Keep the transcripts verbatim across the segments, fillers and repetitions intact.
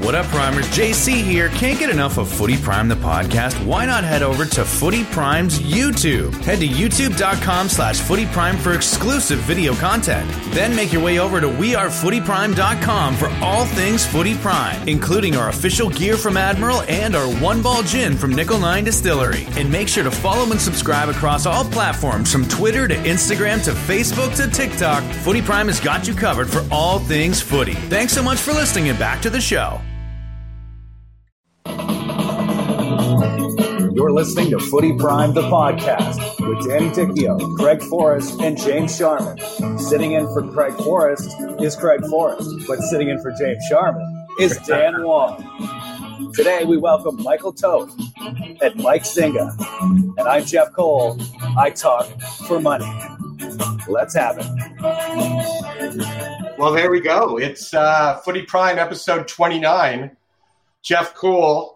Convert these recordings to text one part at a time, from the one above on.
What up, Primers? J C here. Can't get enough of Footy Prime, the podcast? Why not head over to Footy Prime's YouTube? Head to youtube.com slash Footy Prime for exclusive video content. Then make your way over to we are footy prime dot com for all things Footy Prime, including our official gear from Admiral and our One Ball Gin from Nickel nine Distillery. And make sure to follow and subscribe across all platforms from Twitter to Instagram to Facebook to TikTok. Footy Prime has got you covered for all things footy. Thanks so much for listening and back to the show. You're listening to Footy Prime, the podcast, with Danny Ticchio, Craig Forrest, and James Sharman. Sitting in for Craig Forrest is Craig Forrest, but sitting in for James Sharman is Dan Wong. Today we welcome Michael Toth and Mike Zinga. And I'm Jeff Cole. I talk for money. Let's have it. Well, there we go. It's uh, Footy Prime episode twenty-nine. Jeff Cole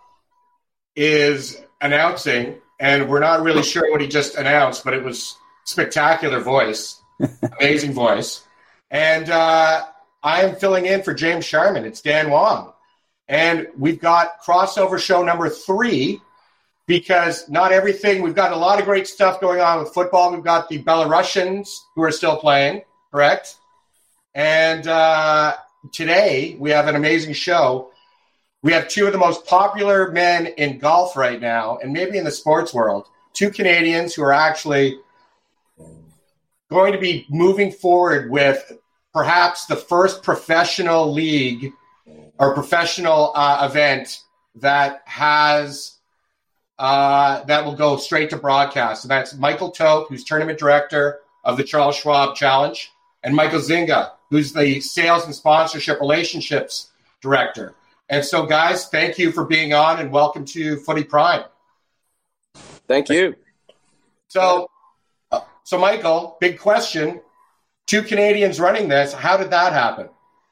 is announcing, and we're not really sure what he just announced, but it was spectacular voice, amazing voice. And uh, I am filling in for James Sharman. It's Dan Wong. And we've got crossover show number three, because not everything, we've got a lot of great stuff going on with football. We've got the Belarusians who are still playing, correct? And uh, today we have an amazing show. We have two of the most popular men in golf right now, and maybe in the sports world, two Canadians who are actually going to be moving forward with perhaps the first professional league or professional uh, event that has uh, that will go straight to broadcast. And that's Michael Toth, who's tournament director of the Charles Schwab Challenge, and Michael Zinga, who's the sales and sponsorship relationships director. And so, guys, thank you for being on, and welcome to Footy Prime. Thank you. So, uh, so Michael, big question. Two Canadians running this. How did that happen?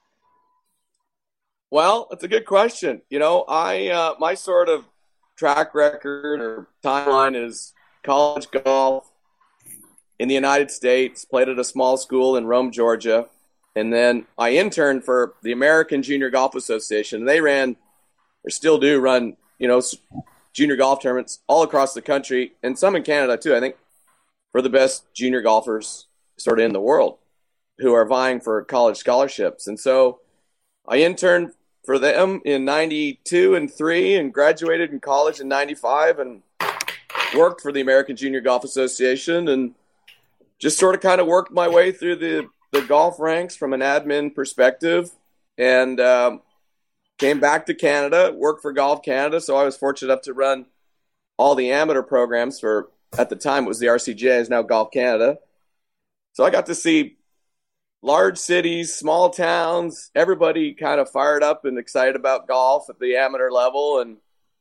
Well, it's a good question. You know, I uh, my sort of track record or timeline is college golf in the United States, played at a small school in Rome, Georgia. And then I interned for the American Junior Golf Association. And they ran, or still do run, you know, junior golf tournaments all across the country, and some in Canada too, I think, for the best junior golfers sort of in the world who are vying for college scholarships. And so I interned for them in ninety-two and three and graduated in college in ninety-five and worked for the American Junior Golf Association and just sort of kind of worked my way through the the golf ranks from an admin perspective, and um, came back to Canada, worked for Golf Canada. So I was fortunate enough to run all the amateur programs for, at the time it was the R C G A, is now Golf Canada. So I got to see large cities, small towns, everybody kind of fired up and excited about golf at the amateur level. And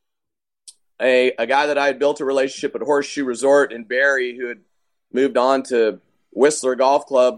a, a guy that I had built a relationship at Horseshoe Resort in Barrie, who had moved on to Whistler Golf Club,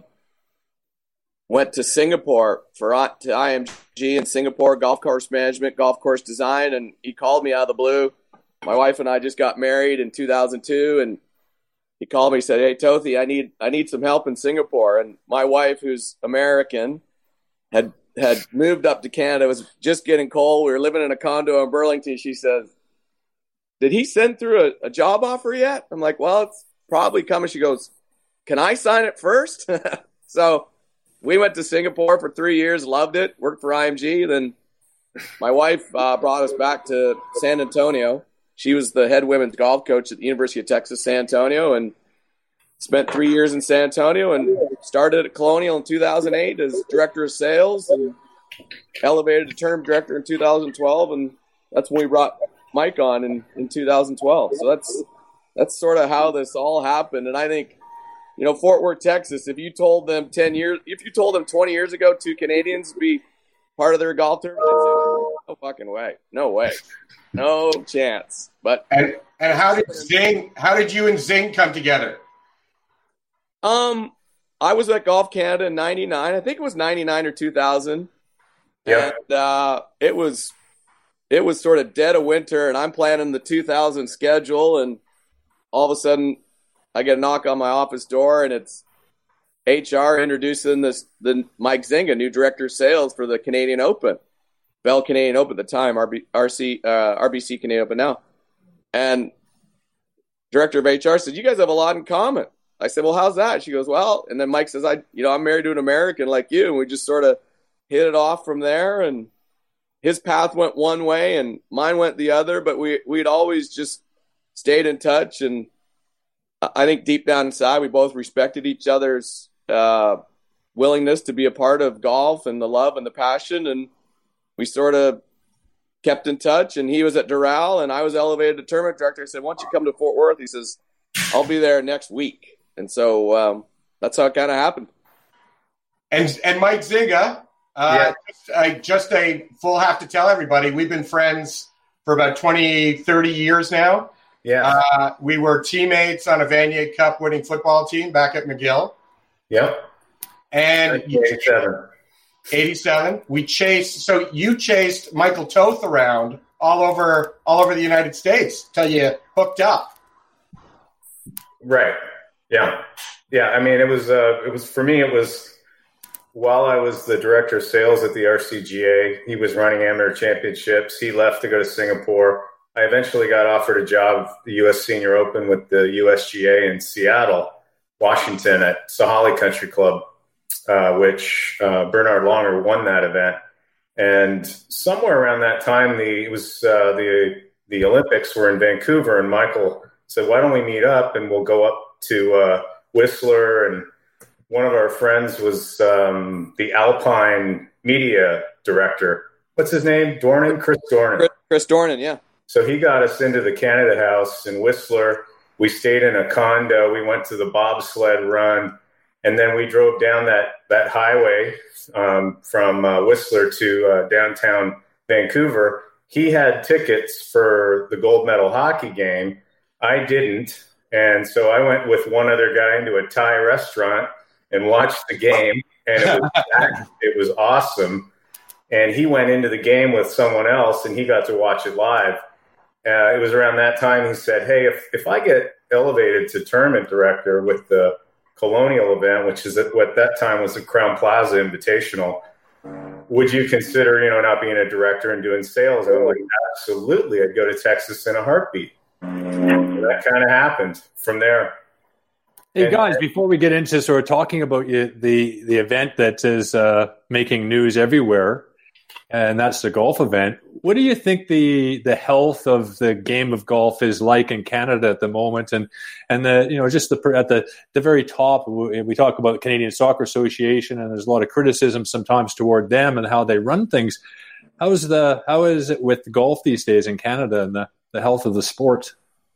went to Singapore for to I M G in Singapore, golf course management, golf course design, and he called me out of the blue. My wife and I just got married in two thousand two, and he called me and said, "Hey, Tothy, I need I need some help in Singapore." And my wife, who's American, had had moved up to Canada. It was just getting cold. We were living in a condo in Burlington. She says, "Did he send through a, a job offer yet?" I'm like, "Well, it's probably coming." She goes, "Can I sign it first?" So we went to Singapore for three years, loved it, worked for I M G. Then my wife uh, brought us back to San Antonio. She was the head women's golf coach at the University of Texas, San Antonio, and spent three years in San Antonio and started at Colonial in two thousand eight as director of sales and elevated to term director in two thousand twelve. And that's when we brought Mike on in, in two thousand twelve. So that's that's sort of how this all happened. And I think, you know, Fort Worth, Texas, if you told them ten years, if you told them twenty years ago two Canadians would be part of their golf tournament, they'd say, no fucking way. No way. No chance. But and, and how did Zing, how did you and Zing come together? Um, I was at Golf Canada in ninety-nine. I think it was ninety-nine or two thousand. Yeah. And uh, it was it was sort of dead of winter, and I'm planning the two thousand schedule, and all of a sudden I get a knock on my office door, and it's H R introducing this the Mike Zinga, new director of sales for the Canadian Open. Bell Canadian Open at the time, R B, R C, uh, R B C Canadian Open now. And director of H R said, "You guys have a lot in common." I said, "Well, how's that?" She goes, "Well," and then Mike says, "I, you know, I'm married to an American like you." And we just sort of hit it off from there. And his path went one way and mine went the other, but we, we'd always just stayed in touch. And I think deep down inside, we both respected each other's uh, willingness to be a part of golf and the love and the passion. And we sort of kept in touch. And he was at Doral and I was elevated to tournament director. I said, "Why don't you come to Fort Worth?" He says, "I'll be there next week." And so um, that's how it kind of happened. And and Mike Zinga, uh, Yeah. just, I, just a full have to tell everybody, we've been friends for about twenty, thirty years now. Yeah. Uh, we were teammates on a Vanier Cup winning football team back at McGill. Yep. And you- eighty-seven. eighty-seven. We chased. So you chased Michael Toth around all over all over the United States till you hooked up. Right. Yeah. Yeah. I mean, it was, uh, it was, for me, it was while I was the director of sales at the R C G A, he was running amateur championships. He left to go to Singapore. I eventually got offered a job, the U S Senior Open with the U S G A in Seattle, Washington at Sahali Country Club, uh, which uh, Bernard Longer won that event. And somewhere around that time, the it was uh, the the Olympics were in Vancouver, and Michael said, "Why don't we meet up and we'll go up to uh, Whistler?" And one of our friends was um, the Alpine media director. What's his name? Dornan? Chris Dornan. Chris, Chris Dornan, yeah. So he got us into the Canada House in Whistler. We stayed in a condo. We went to the bobsled run. And then we drove down that, that highway um, from uh, Whistler to uh, downtown Vancouver. He had tickets for the gold medal hockey game. I didn't. And so I went with one other guy into a Thai restaurant and watched the game. And it was, it was awesome. And he went into the game with someone else, and he got to watch it live. Uh, it was around that time he said, "Hey, if, if I get elevated to tournament director with the Colonial event, which is at what that time was the Crown Plaza Invitational, would you consider, you know, not being a director and doing sales?" And I'm like, "Absolutely. I'd go to Texas in a heartbeat." And that kind of happened from there. Hey And- guys, before we get into sort of talking about you, the the event that is uh, making news everywhere, and that's the golf event. What do you think the the health of the game of golf is like in Canada at the moment? And and the you know just the at the the very top, we, we talk about the Canadian Soccer Association, and there's a lot of criticism sometimes toward them and how they run things. How is the how is it with golf these days in Canada and the, the health of the sport?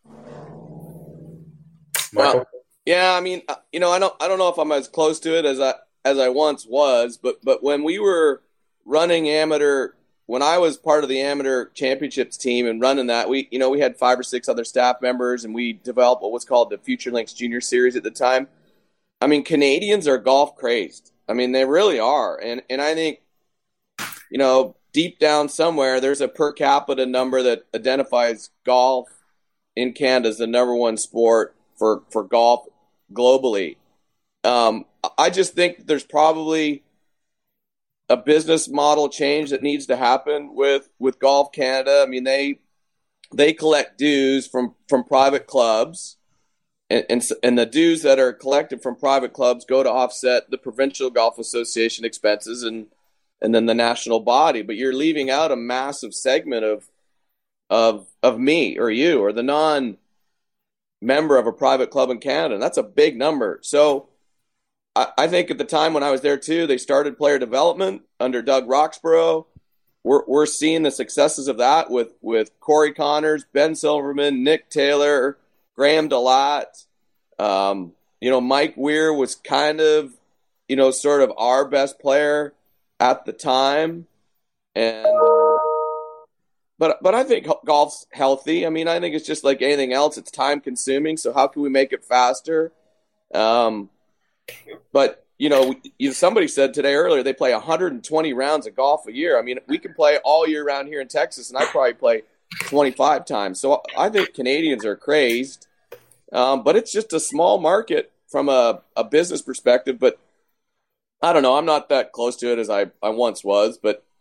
Michael? Well, yeah, I mean, you know, I don't, I don't know if I'm as close to it as I as I once was, but but when we were running amateur, when I was part of the amateur championships team and running that, we, you know, we had five or six other staff members, and we developed what was called the Future Links Junior Series at the time. I mean, Canadians are golf crazed. I mean, they really are, and and I think, you know, deep down somewhere, there's a per capita number that identifies golf in Canada as the number one sport for, for golf globally. Um, I just think there's probably a business model change that needs to happen with, with Golf Canada. I mean, they they collect dues from, from private clubs, and, and and the dues that are collected from private clubs go to offset the Provincial Golf Association expenses and and then the national body. But you're leaving out a massive segment of of of me or you or the non-member of a private club in Canada. And that's a big number. So I, I think at the time when I was there too, they started player development under Doug Roxborough. We're we're seeing the successes of that with, with Corey Connors, Ben Silverman, Nick Taylor, Graham DeLatte. Um, you know, Mike Weir was kind of, you know, sort of our best player at the time. And but but I think golf's healthy. I mean, I think it's just like anything else. It's time consuming. So how can we make it faster? Um, but you know, you, somebody said today earlier they play one hundred twenty rounds of golf a year. I mean, we can play all year round here in Texas, and I probably play twenty-five times. So I think Canadians are crazed, um, but it's just a small market from a, a business perspective. But I don't know. I'm not that close to it as I, I once was. But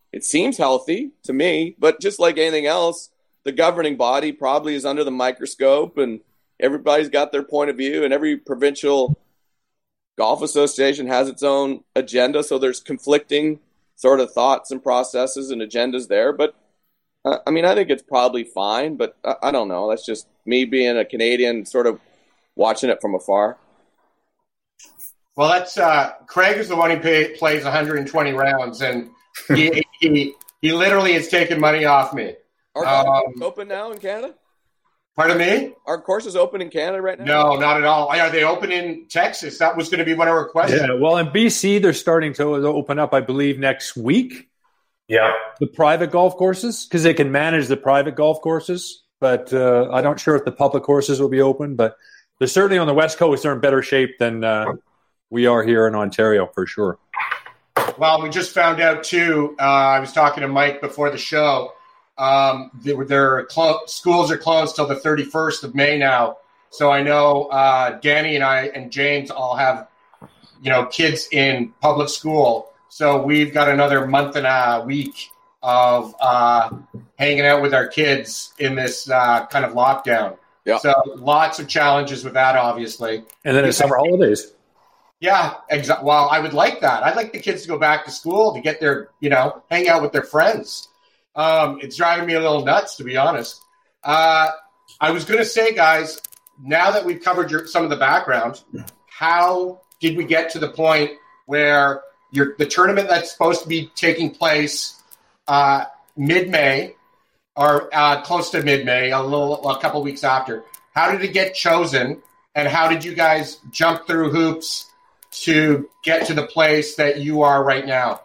it seems healthy to me, but just like anything else, the governing body probably is under the microscope, and everybody's got their point of view, and every provincial golf association has its own agenda. So there's conflicting sort of thoughts and processes and agendas there. But uh, I mean, I think it's probably fine, but I, I don't know. That's just me being a Canadian, sort of watching it from afar. Well, that's uh, Craig is the one who pay, plays one hundred twenty rounds, and he he, he literally has taken money off me. Are um, open now in Canada? Pardon me? Are courses open in Canada right now? No, not at all. Are they open in Texas? That was going to be one of our questions. Yeah, well, in B C, they're starting to open up, I believe, next week. Yeah. The private golf courses, because they can manage the private golf courses. But uh, I'm not sure if the public courses will be open. But they're certainly on the West Coast. They're in better shape than uh, we are here in Ontario, for sure. Well, we just found out, too. Uh, I was talking to Mike before the show. Um, their their clo- schools are closed till the thirty-first of May now. So I know uh, Danny and I and James all have, you know, kids in public school. So we've got another month and a week of uh, hanging out with our kids in this uh, kind of lockdown. Yeah. So lots of challenges with that, obviously. And then it's summer holidays. Yeah, exactly. Well, I would like that. I'd like the kids to go back to school to get their, you know, hang out with their friends. Um, it's driving me a little nuts, to be honest. Uh, I was going to say, guys, now that we've covered your, some of the background, how did we get to the point where you're, the tournament that's supposed to be taking place uh, mid-May or uh, close to mid-May, a little, a couple weeks after, how did it get chosen, and how did you guys jump through hoops to get to the place that you are right now?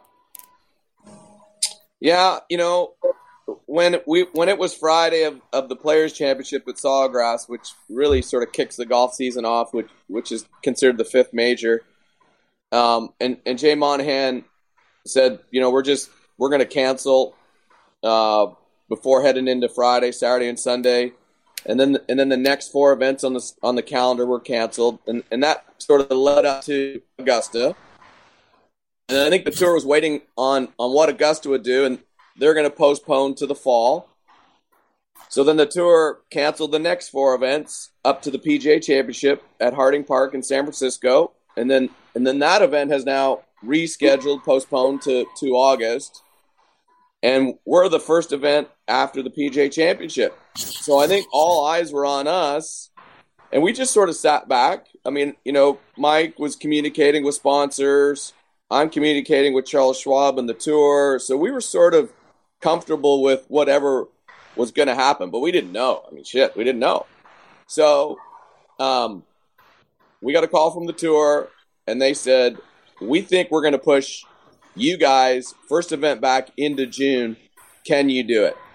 Yeah, you know, when we when it was Friday of, of the Players' Championship at Sawgrass, which really sort of kicks the golf season off, which which is considered the fifth major, um, and and Jay Monahan said, you know, we're just we're going to cancel uh, before heading into Friday, Saturday, and Sunday, and then and then the next four events on the on the calendar were canceled, and and that sort of led up to Augusta. And I think the tour was waiting on, on what Augusta would do, and they're going to postpone to the fall. So then the tour canceled the next four events up to the P G A Championship at Harding Park in San Francisco. And then and then that event has now rescheduled, postponed to, to August. And we're the first event after the P G A Championship. So I think all eyes were on us, and we just sort of sat back. I mean, you know, Mike was communicating with sponsors. I'm communicating with Charles Schwab and the tour. So we were sort of comfortable with whatever was going to happen, but we didn't know. I mean, shit, we didn't know. So um, we got a call from the tour, and they said, we think we're going to push you guys first event back into June. Can you do it?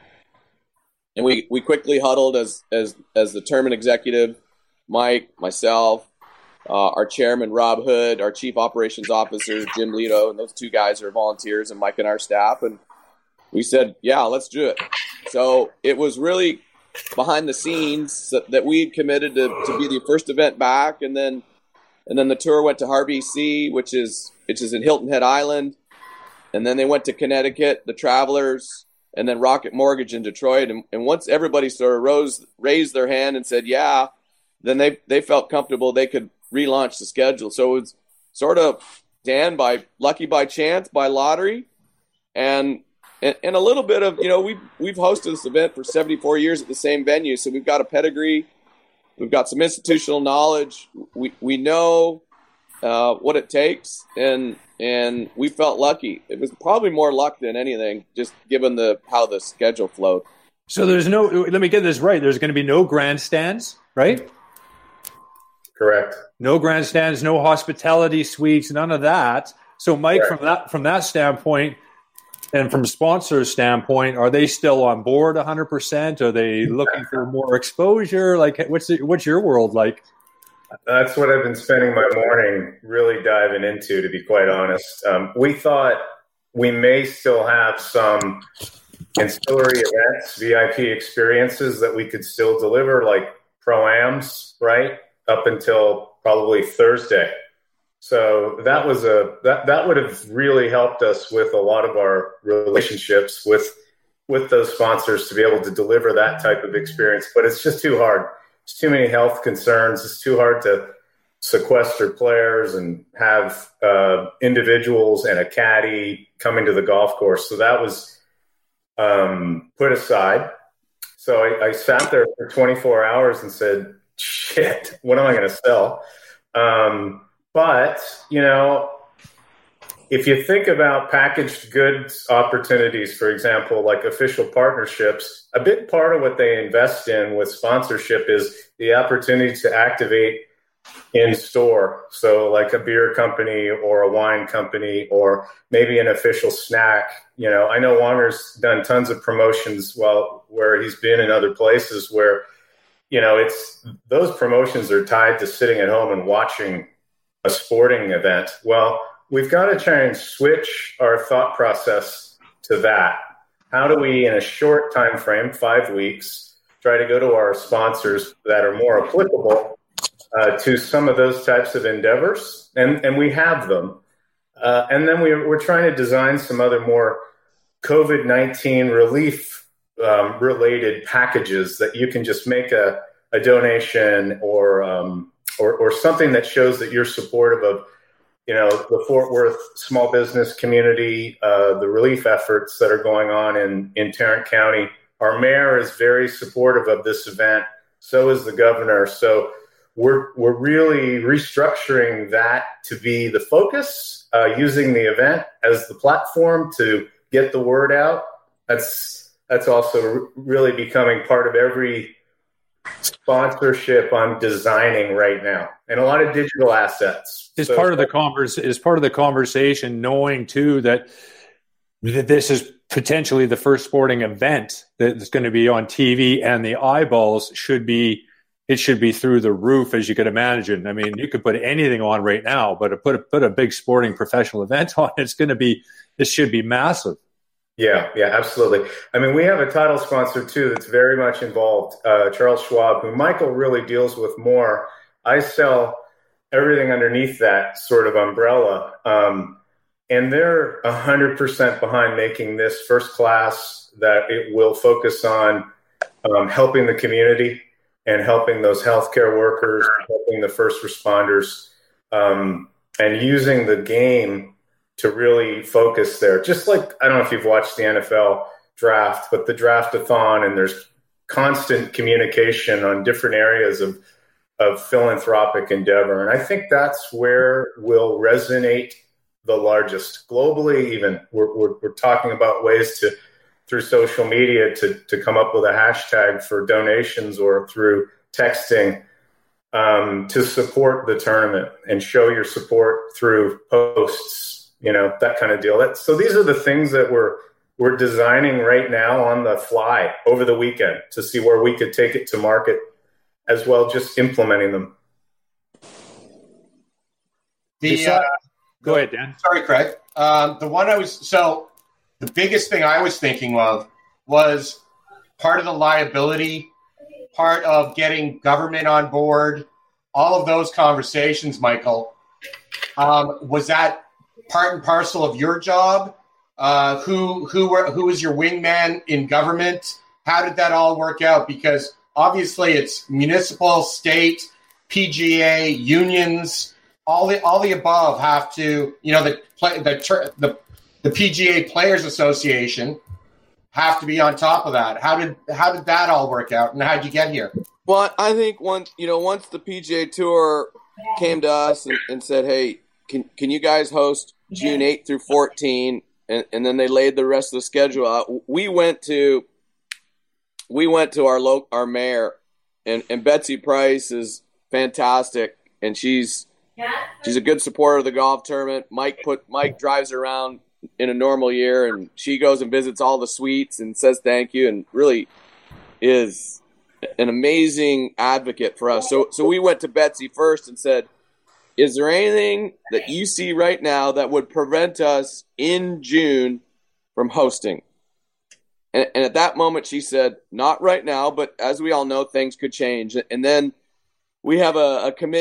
And we, we quickly huddled as, as, as the tournament executive, Mike, myself, Uh, our chairman, Rob Hood, our chief operations officer, Jim Lito, and those two guys are volunteers, and Mike and our staff. And we said, yeah, let's do it. So it was really behind the scenes that we had committed to, to be the first event back. And then and then the tour went to R B C, which is which is in Hilton Head Island. And then they went to Connecticut, the Travelers, and then Rocket Mortgage in Detroit. And, and once everybody sort of rose, raised their hand and said, yeah, then they, they felt comfortable they could relaunch the schedule. So it was sort of, Dan, by lucky by chance, by lottery, and, and and a little bit of, you know, we've, we've hosted this event for seventy-four years at the same venue, so we've got a pedigree, we've got some institutional knowledge, we we know uh, what it takes, and and we felt lucky. It was probably more luck than anything, just given the how the schedule flowed. So there's no, let me get this right, there's going to be no grandstands, right? Correct. No grandstands, no hospitality suites, none of that. So, Mike, Correct. from that from that standpoint, and from sponsors' standpoint, are they still on board one hundred percent? Are they looking for more exposure? Like, what's the, what's your world like? That's what I've been spending my morning really diving into, to be quite honest. Um, we thought we may still have some ancillary events, V I P experiences that we could still deliver, like Pro-Ams, right? Up until probably Thursday. So that was a that, that would have really helped us with a lot of our relationships with with those sponsors to be able to deliver that type of experience. But it's just too hard. It's too many health concerns. It's too hard to sequester players and have uh, individuals and a caddy coming to the golf course. So that was um, put aside. So I, I sat there for twenty-four hours and said, shit, what am I going to sell? Um, but, you know, if you think about packaged goods opportunities, for example, like official partnerships, a big part of what they invest in with sponsorship is the opportunity to activate in store. So like a beer company or a wine company or maybe an official snack. You know, I know Wanger's done tons of promotions while where he's been in other places where, you know, it's those promotions are tied to sitting at home and watching a sporting event. Well, we've got to try and switch our thought process to that. How do we, in a short time frame, five weeks, try to go to our sponsors that are more applicable uh, to some of those types of endeavors? And, and we have them. Uh, and then we, we're trying to design some other more COVID nineteen relief um, related packages that you can just make a, a donation or, um, or or something that shows that you're supportive of, you know, the Fort Worth small business community, uh, the relief efforts that are going on in, in Tarrant County. Our mayor is very supportive of this event. So is the governor. So we're we're really restructuring that to be the focus, uh, using the event as the platform to get the word out. That's that's also really becoming part of every sponsorship I'm designing right now, and a lot of digital assets. Is so, part of the converse is part of the conversation, knowing too that this is potentially the first sporting event that's going to be on T V, and the eyeballs should be it should be through the roof, as you could imagine. I mean, you could put anything on right now, but to put a, put a big sporting professional event on, it's going to be it should be massive. Yeah, yeah, absolutely. I mean, we have a title sponsor, too, that's very much involved, uh, Charles Schwab, who Michael really deals with more. I sell everything underneath that sort of umbrella. Um, and they're one hundred percent behind making this first class, that it will focus on um, helping the community and helping those healthcare workers, helping the first responders, um, and using the game to really focus there. Just like, I don't know if you've watched the N F L draft, but the draft-a-thon, and there's constant communication on different areas of, of philanthropic endeavor. And I think that's where we'll resonate the largest globally. Even we're, we're, we're talking about ways to, through social media, to, to come up with a hashtag for donations, or through texting, um, to support the tournament and show your support through posts. You know, that kind of deal. That, so these are the things that we're we're designing right now on the fly over the weekend to see where we could take it to market, as well, just implementing them. The uh, Go ahead, Dan. Sorry, Craig. Um, the one I was so the biggest thing I was thinking of was part of the liability, part of getting government on board, all of those conversations, Michael. Um, was that part and parcel of your job? Uh, who who were who was your wingman in government? How did that all work out? Because obviously it's municipal, state, P G A, unions, all the all the above have to, you know, the play, the the the P G A Players Association have to be on top of that. How did how did that all work out, and how did you get here? Well, I think once you know once the P G A Tour came to us and, and said, "Hey, can can you guys host June eighth through fourteen, and, and then they laid the rest of the schedule out. We went to we went to our local, our mayor, and, and Betsy Price is fantastic, and she's she's a good supporter of the golf tournament. Mike put Mike drives around in a normal year, and she goes and visits all the suites and says thank you, and really is an amazing advocate for us. So so we went to Betsy first and said, is there anything that you see right now that would prevent us in June from hosting? And, and at that moment, she said, not right now, but as we all know, things could change. And then we have a, a committee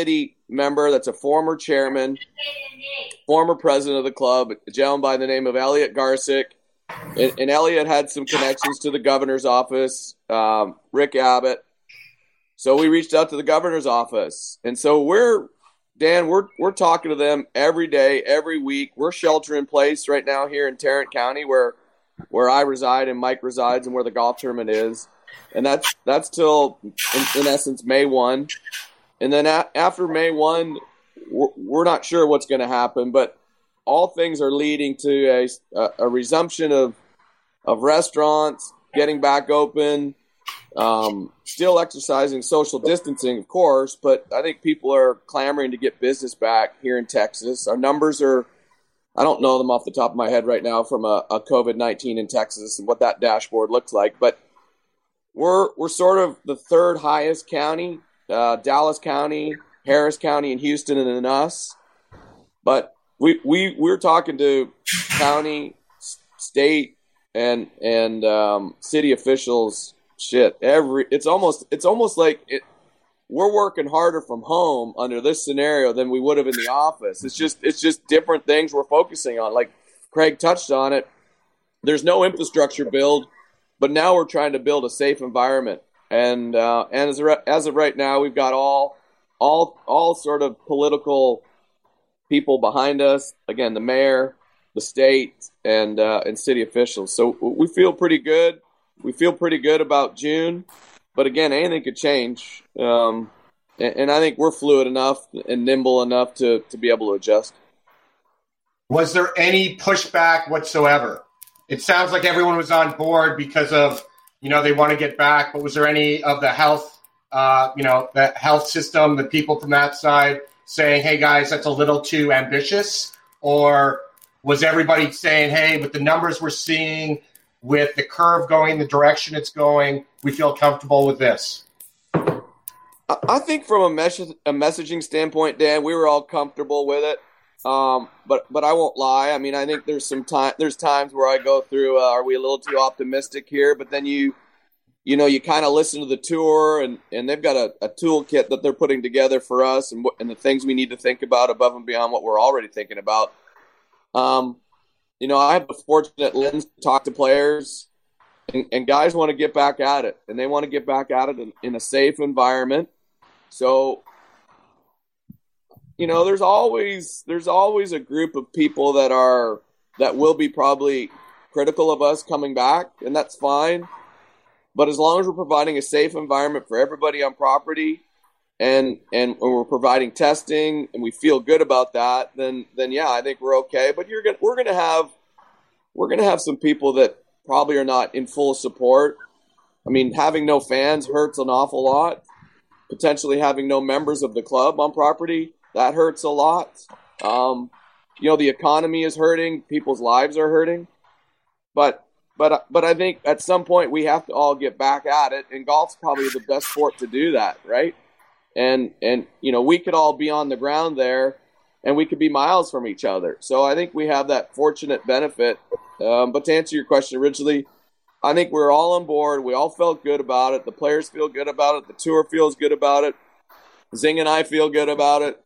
member that's a former chairman, former president of the club, a gentleman by the name of Elliot Garsick. And, and Elliot had some connections to the governor's office, um, Rick Abbott. So we reached out to the governor's office. And so we're, Dan, we're we're talking to them every day, every week. We're shelter in place right now here in Tarrant County where where I reside and Mike resides and where the golf tournament is. And that's that's till, in, in essence, May first. And then a- after May first, we're, we're not sure what's going to happen, but all things are leading to a, a, a resumption of of restaurants, getting back open, um, still exercising social distancing, of course, but I think people are clamoring to get business back here in Texas. Our numbers are, I don't know them off the top of my head right now from a, a COVID nineteen in Texas and what that dashboard looks like, but we're we're sort of the third highest county, uh, Dallas County, Harris County, and Houston, and then us. But we we we're talking to county, state, and and um, city officials. Shit, every it's almost it's almost like it, we're working harder from home under this scenario than we would have in the office. It's just it's just different things we're focusing on. Like Craig touched on it. There's no infrastructure build, but now we're trying to build a safe environment. And uh, and as of, as of right now, we've got all all all sort of political people behind us. Again, the mayor, the state, and uh, and city officials. So we feel pretty good. We feel pretty good about June, but again, anything could change. Um, and, and I think we're fluid enough and nimble enough to to be able to adjust. Was there any pushback whatsoever? It sounds like everyone was on board because of, you know, they want to get back, but was there any of the health, uh, you know, the health system, the people from that side saying, hey, guys, that's a little too ambitious? Or was everybody saying, hey, with the numbers we're seeing, with the curve going the direction it's going, we feel comfortable with this? I think from a, mes- a messaging standpoint, Dan, we were all comfortable with it. Um, but but I won't lie. I mean, I think there's some time. There's times where I go through. Uh, are we a little too optimistic here? But then you, you know, you kind of listen to the tour, and, and they've got a, a toolkit that they're putting together for us, and and the things we need to think about above and beyond what we're already thinking about. Um, you know, I have a fortunate lens to talk to players, and, and guys want to get back at it, and they want to get back at it in, in a safe environment. So, you know, there's always there's always a group of people that are that will be probably critical of us coming back, and that's fine. But as long as we're providing a safe environment for everybody on property, and and we're providing testing, and we feel good about that, then then yeah, I think we're okay. But you're gonna we're gonna have we're gonna have some people that probably are not in full support. I mean, having no fans hurts an awful lot. Potentially having no members of the club on property, that hurts a lot. Um, you know, the economy is hurting. People's lives are hurting. But but but I think at some point we have to all get back at it, and golf's probably the best sport to do that, right? And and you know, we could all be on the ground there, and we could be miles from each other. So I think we have that fortunate benefit. Um, but to answer your question originally, I think we're all on board. We all felt good about it. The players feel good about it. The tour feels good about it. Zing and I feel good about it.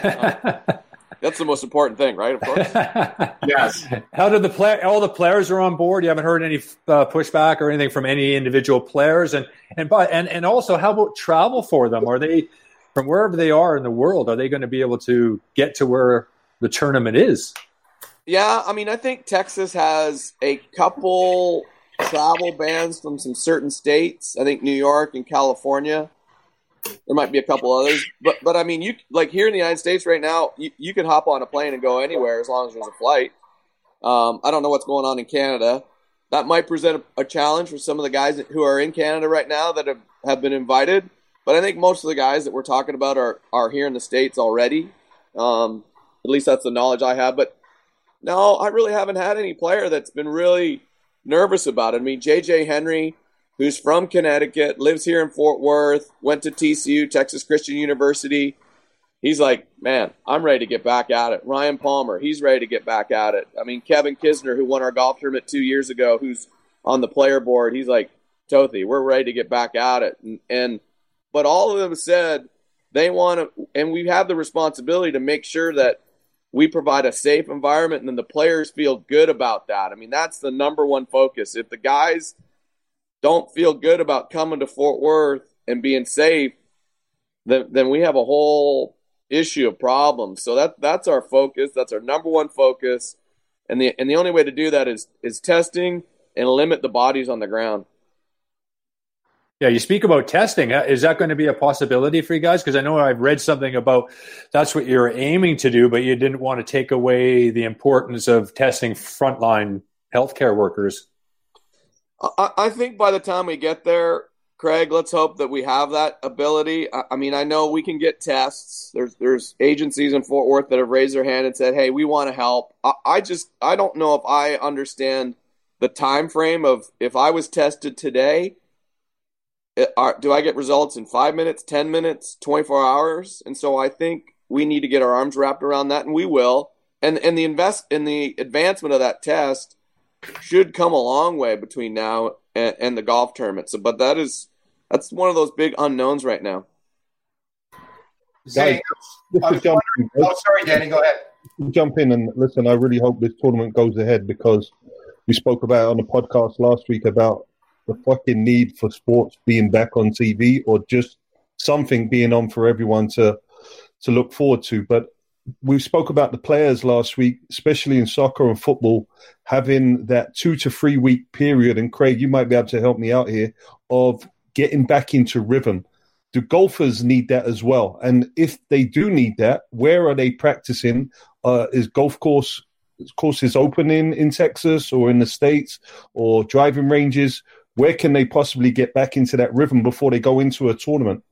Uh, that's the most important thing, right? Of course. Yes. How did the play? All the players are on board. You haven't heard any uh, pushback or anything from any individual players, and and but and and also, how about travel for them? Are they from wherever they are in the world? Are they going to be able to get to where the tournament is? Yeah, I mean, I think Texas has a couple travel bans from some certain states. I think New York and California. There might be a couple others, but but I mean, you like here in the United States right now, you, you can hop on a plane and go anywhere as long as there's a flight. Um, I don't know what's going on in Canada. That might present a, a challenge for some of the guys who are in Canada right now that have, have been invited. But I think most of the guys that we're talking about are are here in the States already. Um, at least that's the knowledge I have. But no, I really haven't had any player that's been really nervous about it. I mean, J J Henry, who's from Connecticut, lives here in Fort Worth, went to T C U, Texas Christian University. He's like, man, I'm ready to get back at it. Ryan Palmer, he's ready to get back at it. I mean, Kevin Kisner, who won our golf tournament two years ago, who's on the player board, he's like, Tothi, we're ready to get back at it. And, and but all of them said, they want to, and we have the responsibility to make sure that we provide a safe environment and then the players feel good about that. I mean, that's the number one focus. If the guys don't feel good about coming to Fort Worth and being safe, then, then we have a whole issue of problems. So that that's our focus. That's our number one focus. And the and the only way to do that is is testing and limit the bodies on the ground. Yeah, you speak about testing. Is that going to be a possibility for you guys? Because I know I've read something about that's what you're aiming to do, but you didn't want to take away the importance of testing frontline healthcare workers. I, I think by the time we get there, Craig, let's hope that we have that ability. I, I mean, I know we can get tests. There's there's agencies in Fort Worth that have raised their hand and said, "Hey, we want to help." I, I just I don't know if I understand the time frame of if I was tested today. Are, do I get results in five minutes, ten minutes, twenty-four hours? And so I think we need to get our arms wrapped around that, and we will. And and the invest in the advancement of that test should come a long way between now and, and the golf tournament. So, but that is that's one of those big unknowns right now. Zane, oh, sorry, Danny, go ahead. Jump in and listen. I really hope this tournament goes ahead because we spoke about it on the podcast last week about the fucking need for sports being back on T V or just something being on for everyone to to look forward to. But we spoke about the players last week, especially in soccer and football, having that two to three week period. And Craig, you might be able to help me out here of getting back into rhythm. Do golfers need that as well? And if they do need that, where are they practicing? Uh, is golf course courses open in, in Texas or in the States or driving ranges? Where can they possibly get back into that rhythm before they go into a tournament?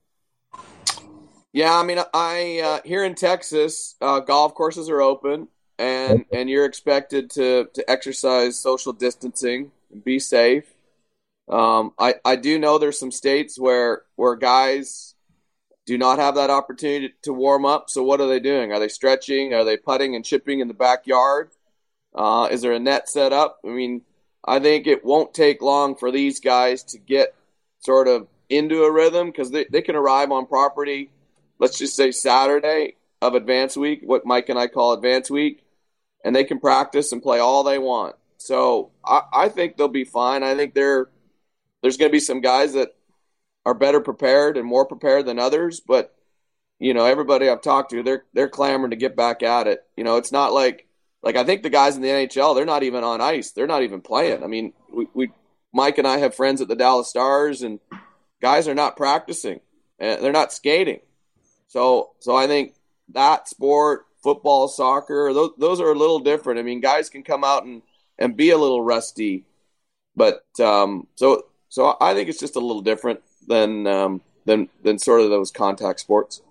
Yeah, I mean, I uh, here in Texas, uh, golf courses are open, and okay. and you're expected to to exercise social distancing and be safe. Um, I I do know there's some states where where guys do not have that opportunity to warm up. So what are they doing? Are they stretching? Are they putting and chipping in the backyard? Uh, is there a net set up? I mean, I think it won't take long for these guys to get sort of into a rhythm because they, they can arrive on property, let's just say Saturday of advance week, what Mike and I call advance week, and they can practice and play all they want. So I, I think they'll be fine. I think they're, there's going to be some guys that are better prepared and more prepared than others, but, you know, everybody I've talked to, they're they're clamoring to get back at it. You know, it's not like, Like, I think the guys in the N H L, they're not even on ice. They're not even playing. I mean, we, we Mike and I have friends at the Dallas Stars, and guys are not practicing. And they're not skating. So so I think that sport, football, soccer, those, those are a little different. I mean, guys can come out and, and be a little rusty. But um, so so I think it's just a little different than um, than than sort of those contact sports.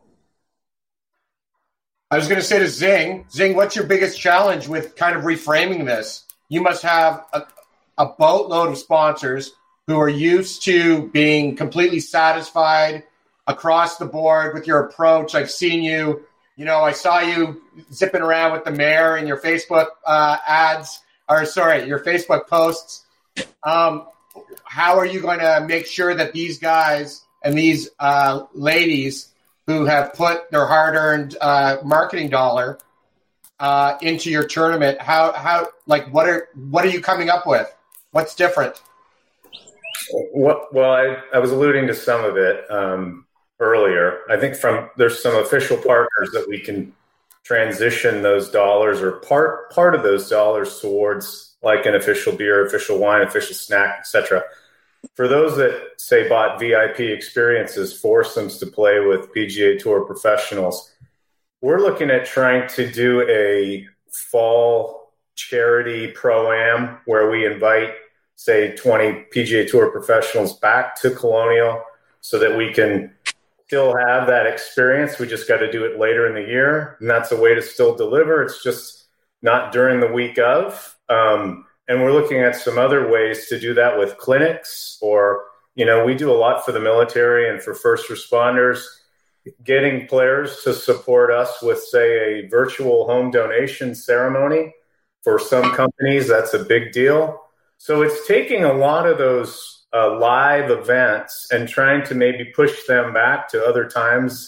I was going to say to Zing, Zing, what's your biggest challenge with kind of reframing this? You must have a, a boatload of sponsors who are used to being completely satisfied across the board with your approach. I've seen you, you know, I saw you zipping around with the mayor in your Facebook uh, ads, or sorry, your Facebook posts. Um, how are you going to make sure that these guys and these uh, ladies who have put their hard-earned uh, marketing dollar uh, into your tournament, how how like what are what are you coming up with? What's different? What, well, I, I was alluding to some of it um, earlier. I think from there's some official partners that we can transition those dollars or part part of those dollars towards, like an official beer, official wine, official snack, et cetera. For those that, say, bought V I P experiences, foursomes to play with P G A Tour professionals, we're looking at trying to do a fall charity pro-am where we invite, say, twenty P G A Tour professionals back to Colonial so that we can still have that experience. We just got to do it later in the year, and that's a way to still deliver. It's just not during the week of. Um, And we're looking at some other ways to do that with clinics, or, you know, we do a lot for the military and for first responders, getting players to support us with, say, a virtual home donation ceremony. For some companies, that's a big deal. So it's taking a lot of those uh, live events and trying to maybe push them back to other times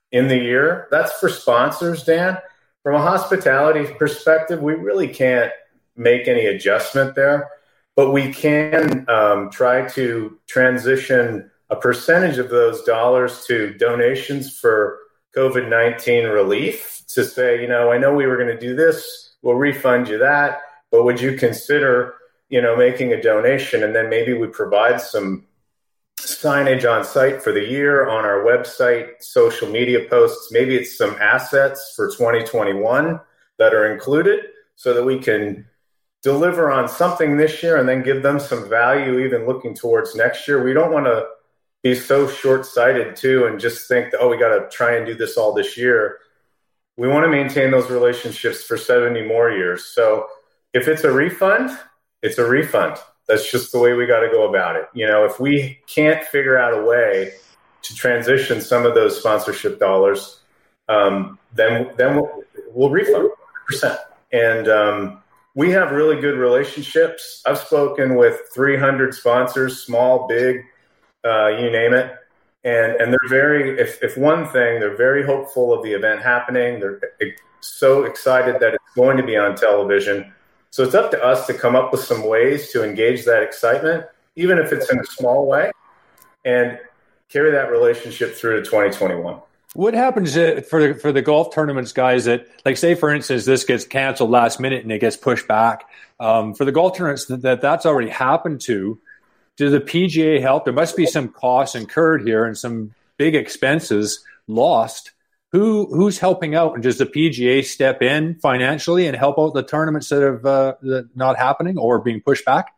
in the year. That's for sponsors, Dan. From a hospitality perspective, we really can't make any adjustment there, but we can um, try to transition a percentage of those dollars to donations for COVID nineteen relief, to say, you know, I know we were going to do this, we'll refund you that, but would you consider, you know, making a donation? And then maybe we provide some signage on site for the year, on our website, social media posts. Maybe it's some assets for twenty twenty-one that are included so that we can deliver on something this year and then give them some value even looking towards next year. We don't want to be so short-sighted too and just think that, oh, we got to try and do this all this year. We want to maintain those relationships for seventy more years. So if it's a refund, it's a refund. That's just the way we got to go about it. You know, if we can't figure out a way to transition some of those sponsorship dollars, um, then then we'll, we'll refund one hundred percent. And um, we have really good relationships. I've spoken with three hundred sponsors, small, big, uh, you name it. And and they're very, if, if one thing, they're very hopeful of the event happening. They're so excited that it's going to be on television. So it's up to us to come up with some ways to engage that excitement, even if it's in a small way, and carry that relationship through to twenty twenty-one. What happens for the, for the golf tournaments, guys, that, like, say, for instance, this gets canceled last minute and it gets pushed back? Um, for the golf tournaments that, that that's already happened to, do the P G A help? There must be some costs incurred here and some big expenses lost. Who who's helping out? And does the P G A step in financially and help out the tournaments that have uh, that not happening or being pushed back?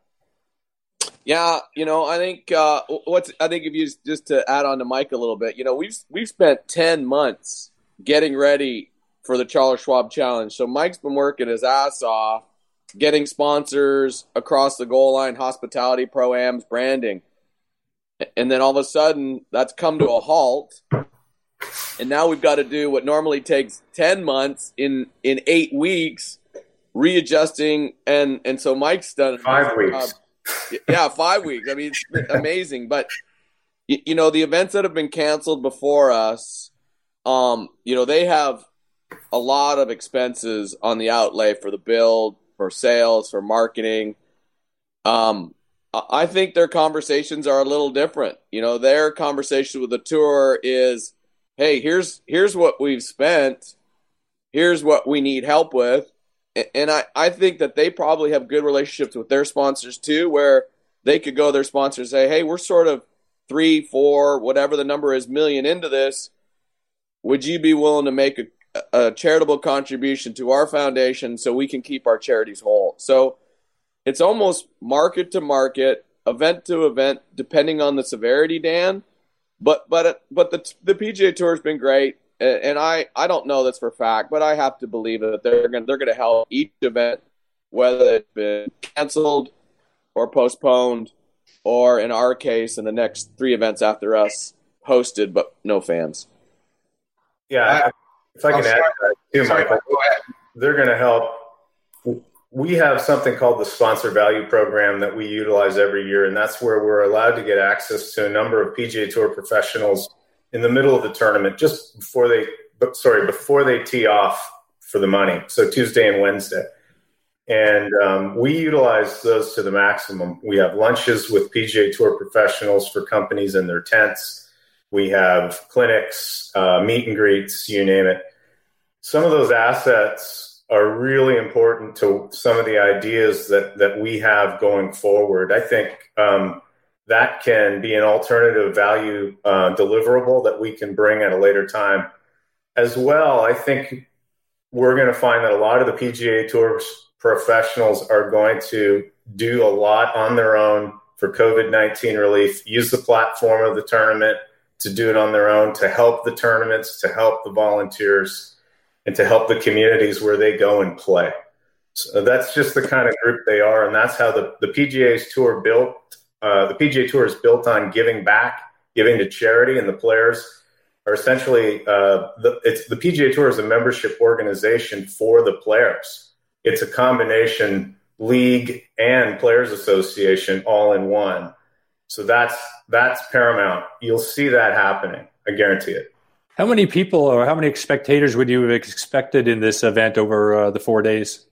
Yeah, you know, I think uh, what's I think if you just to add on to Mike a little bit, you know, we've we've spent ten months getting ready for the Charles Schwab Challenge. So Mike's been working his ass off, getting sponsors across the goal line, hospitality, pro-ams, branding. And then all of a sudden, that's come to a halt. And now we've got to do what normally takes ten months in, in eight weeks, readjusting. And, and so Mike's done five weeks. Uh, yeah, five weeks. I mean, it's amazing. But, you, you know, the events that have been canceled before us, um, you know, they have a lot of expenses on the outlay for the build, for sales, for marketing. Um, I think their conversations are a little different. You know, their conversation with the tour is, hey, here's here's what we've spent. Here's what we need help with. And I, I think that they probably have good relationships with their sponsors too, where they could go to their sponsors and say, hey, we're sort of three, four, whatever the number is, million into this. Would you be willing to make a a charitable contribution to our foundation so we can keep our charities whole? So it's almost market to market, event to event, depending on the severity, Dan. But but but the the P G A Tour has been great, and I, I don't know this for a fact, but I have to believe that they're going they're going to help each event, whether it's been canceled or postponed, or in our case, in the next three events after us, hosted but no fans. Yeah. I- If I can add to that too, Michael, they're going to help. We have something called the Sponsor Value Program that we utilize every year, and that's where we're allowed to get access to a number of P G A Tour professionals in the middle of the tournament, just before they, sorry, before they tee off for the money. So Tuesday and Wednesday. And um, we utilize those to the maximum. We have lunches with P G A Tour professionals for companies in their tents. We have clinics, uh, meet and greets, you name it. Some of those assets are really important to some of the ideas that, that we have going forward. I think um, that can be an alternative value uh, deliverable that we can bring at a later time. As well, I think we're going to find that a lot of the P G A Tour professionals are going to do a lot on their own for COVID nineteen relief, use the platform of the tournament to do it on their own, to help the tournaments, to help the volunteers, and to help the communities where they go and play. So that's just the kind of group they are, and that's how the, the P G A's tour built. Uh, the P G A Tour is built on giving back, giving to charity, and the players are essentially uh, the, it's the P G A Tour is a membership organization for the players. It's a combination league and players association all in one. So that's that's paramount. You'll see that happening. I guarantee it. How many people or how many spectators would you have expected in this event over uh, the four days?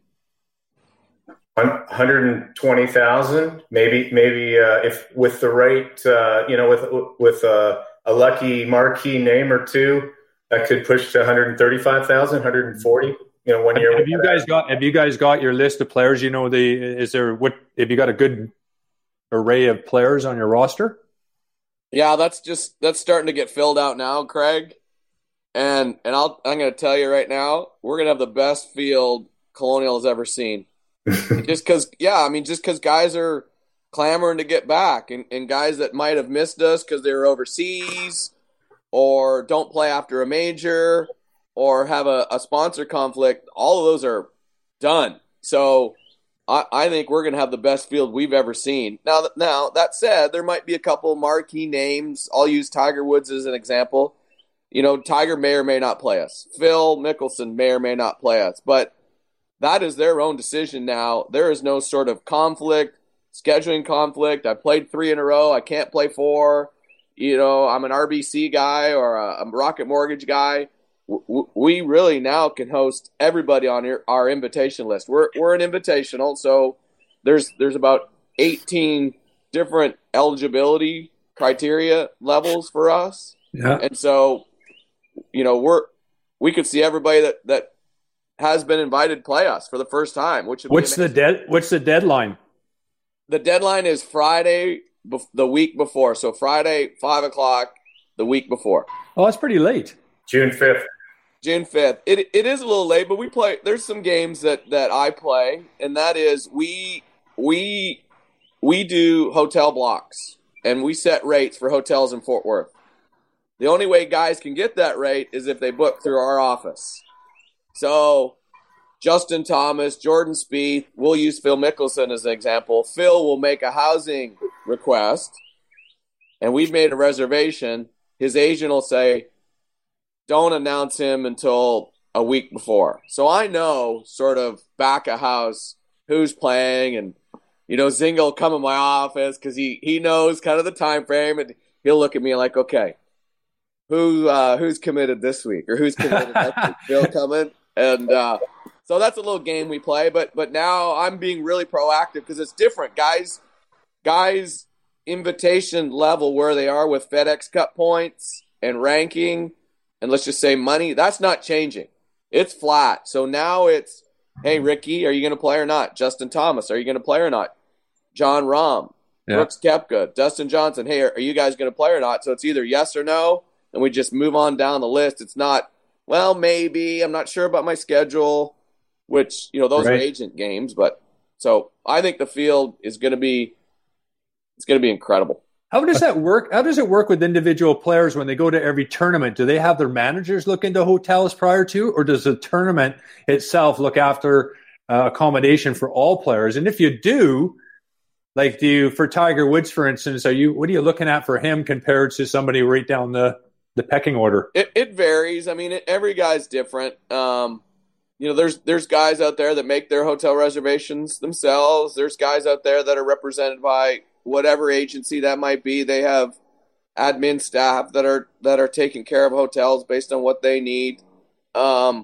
one hundred twenty thousand, maybe, maybe uh, if with the right, uh, you know, with with uh, a lucky marquee name or two, that could push to one hundred thirty-five thousand, one hundred forty. You know, one year. Have you guys got? Have you guys got your list of players? You know, the is there what? Have you got a good array of players on your roster? Yeah, that's just that's starting to get filled out now, Craig. And and I'll I'm going to tell you right now, we're going to have the best field Colonial has ever seen. just because, yeah, I mean, just because guys are clamoring to get back, and, and guys that might have missed us because they were overseas, or don't play after a major, or have a, a sponsor conflict, all of those are done. So I, I think we're going to have the best field we've ever seen. Now, now that said, there might be a couple marquee names. I'll use Tiger Woods as an example. You know, Tiger may or may not play us. Phil Mickelson may or may not play us. But that is their own decision now. There is no sort of conflict, scheduling conflict. I played three in a row. I can't play four. You know, I'm an R B C guy or a, a Rocket Mortgage guy. W- we really now can host everybody on our, our invitation list. We're we're an invitational, so there's there's about eighteen different eligibility criteria levels for us. Yeah. And so, you know, we're we could see everybody that, that has been invited play us for the first time. Which would what's be the dead? What's the deadline? The deadline is Friday, bef- the week before. So Friday, five o'clock, the week before. Oh, that's pretty late. June fifth. June fifth. It it is a little late, but we play. There's some games that, that I play, and that is we we we do hotel blocks, and we set rates for hotels in Fort Worth. The only way guys can get that rate is if they book through our office. So Justin Thomas, Jordan Spieth, we'll use Phil Mickelson as an example. Phil will make a housing request, and we've made a reservation. His agent will say, don't announce him until a week before. So I know sort of back of house who's playing, and, you know, Zinga will come in my office because he, he knows kind of the time frame, and he'll look at me like, okay, who uh, who's committed this week or who's committed next week? Phil coming. And uh, so that's a little game we play. But but now I'm being really proactive because it's different. Guys, guys invitation level where they are with FedEx Cup points and ranking, and let's just say money, that's not changing. It's flat. So now it's, hey, Ricky, are you going to play or not? Justin Thomas, are you going to play or not? John Rahm, yeah. Brooks Koepka, Dustin Johnson, hey, are, are you guys going to play or not? So it's either yes or no, and we just move on down the list. It's not, well, maybe, I'm not sure about my schedule, which, you know, those right. are agent games. But so I think the field is going to be, it's going to be incredible. How does that work? How does it work with individual players when they go to every tournament? Do they have their managers look into hotels prior to, or does the tournament itself look after uh, accommodation for all players? And if you do, like, do you, for Tiger Woods, for instance, are you, what are you looking at for him compared to somebody right down the, the pecking order? It, it varies. I mean, it, every guy's different. Um, you know, there's there's guys out there that make their hotel reservations themselves. There's guys out there that are represented by whatever agency that might be. They have admin staff that are that are taking care of hotels based on what they need. Um,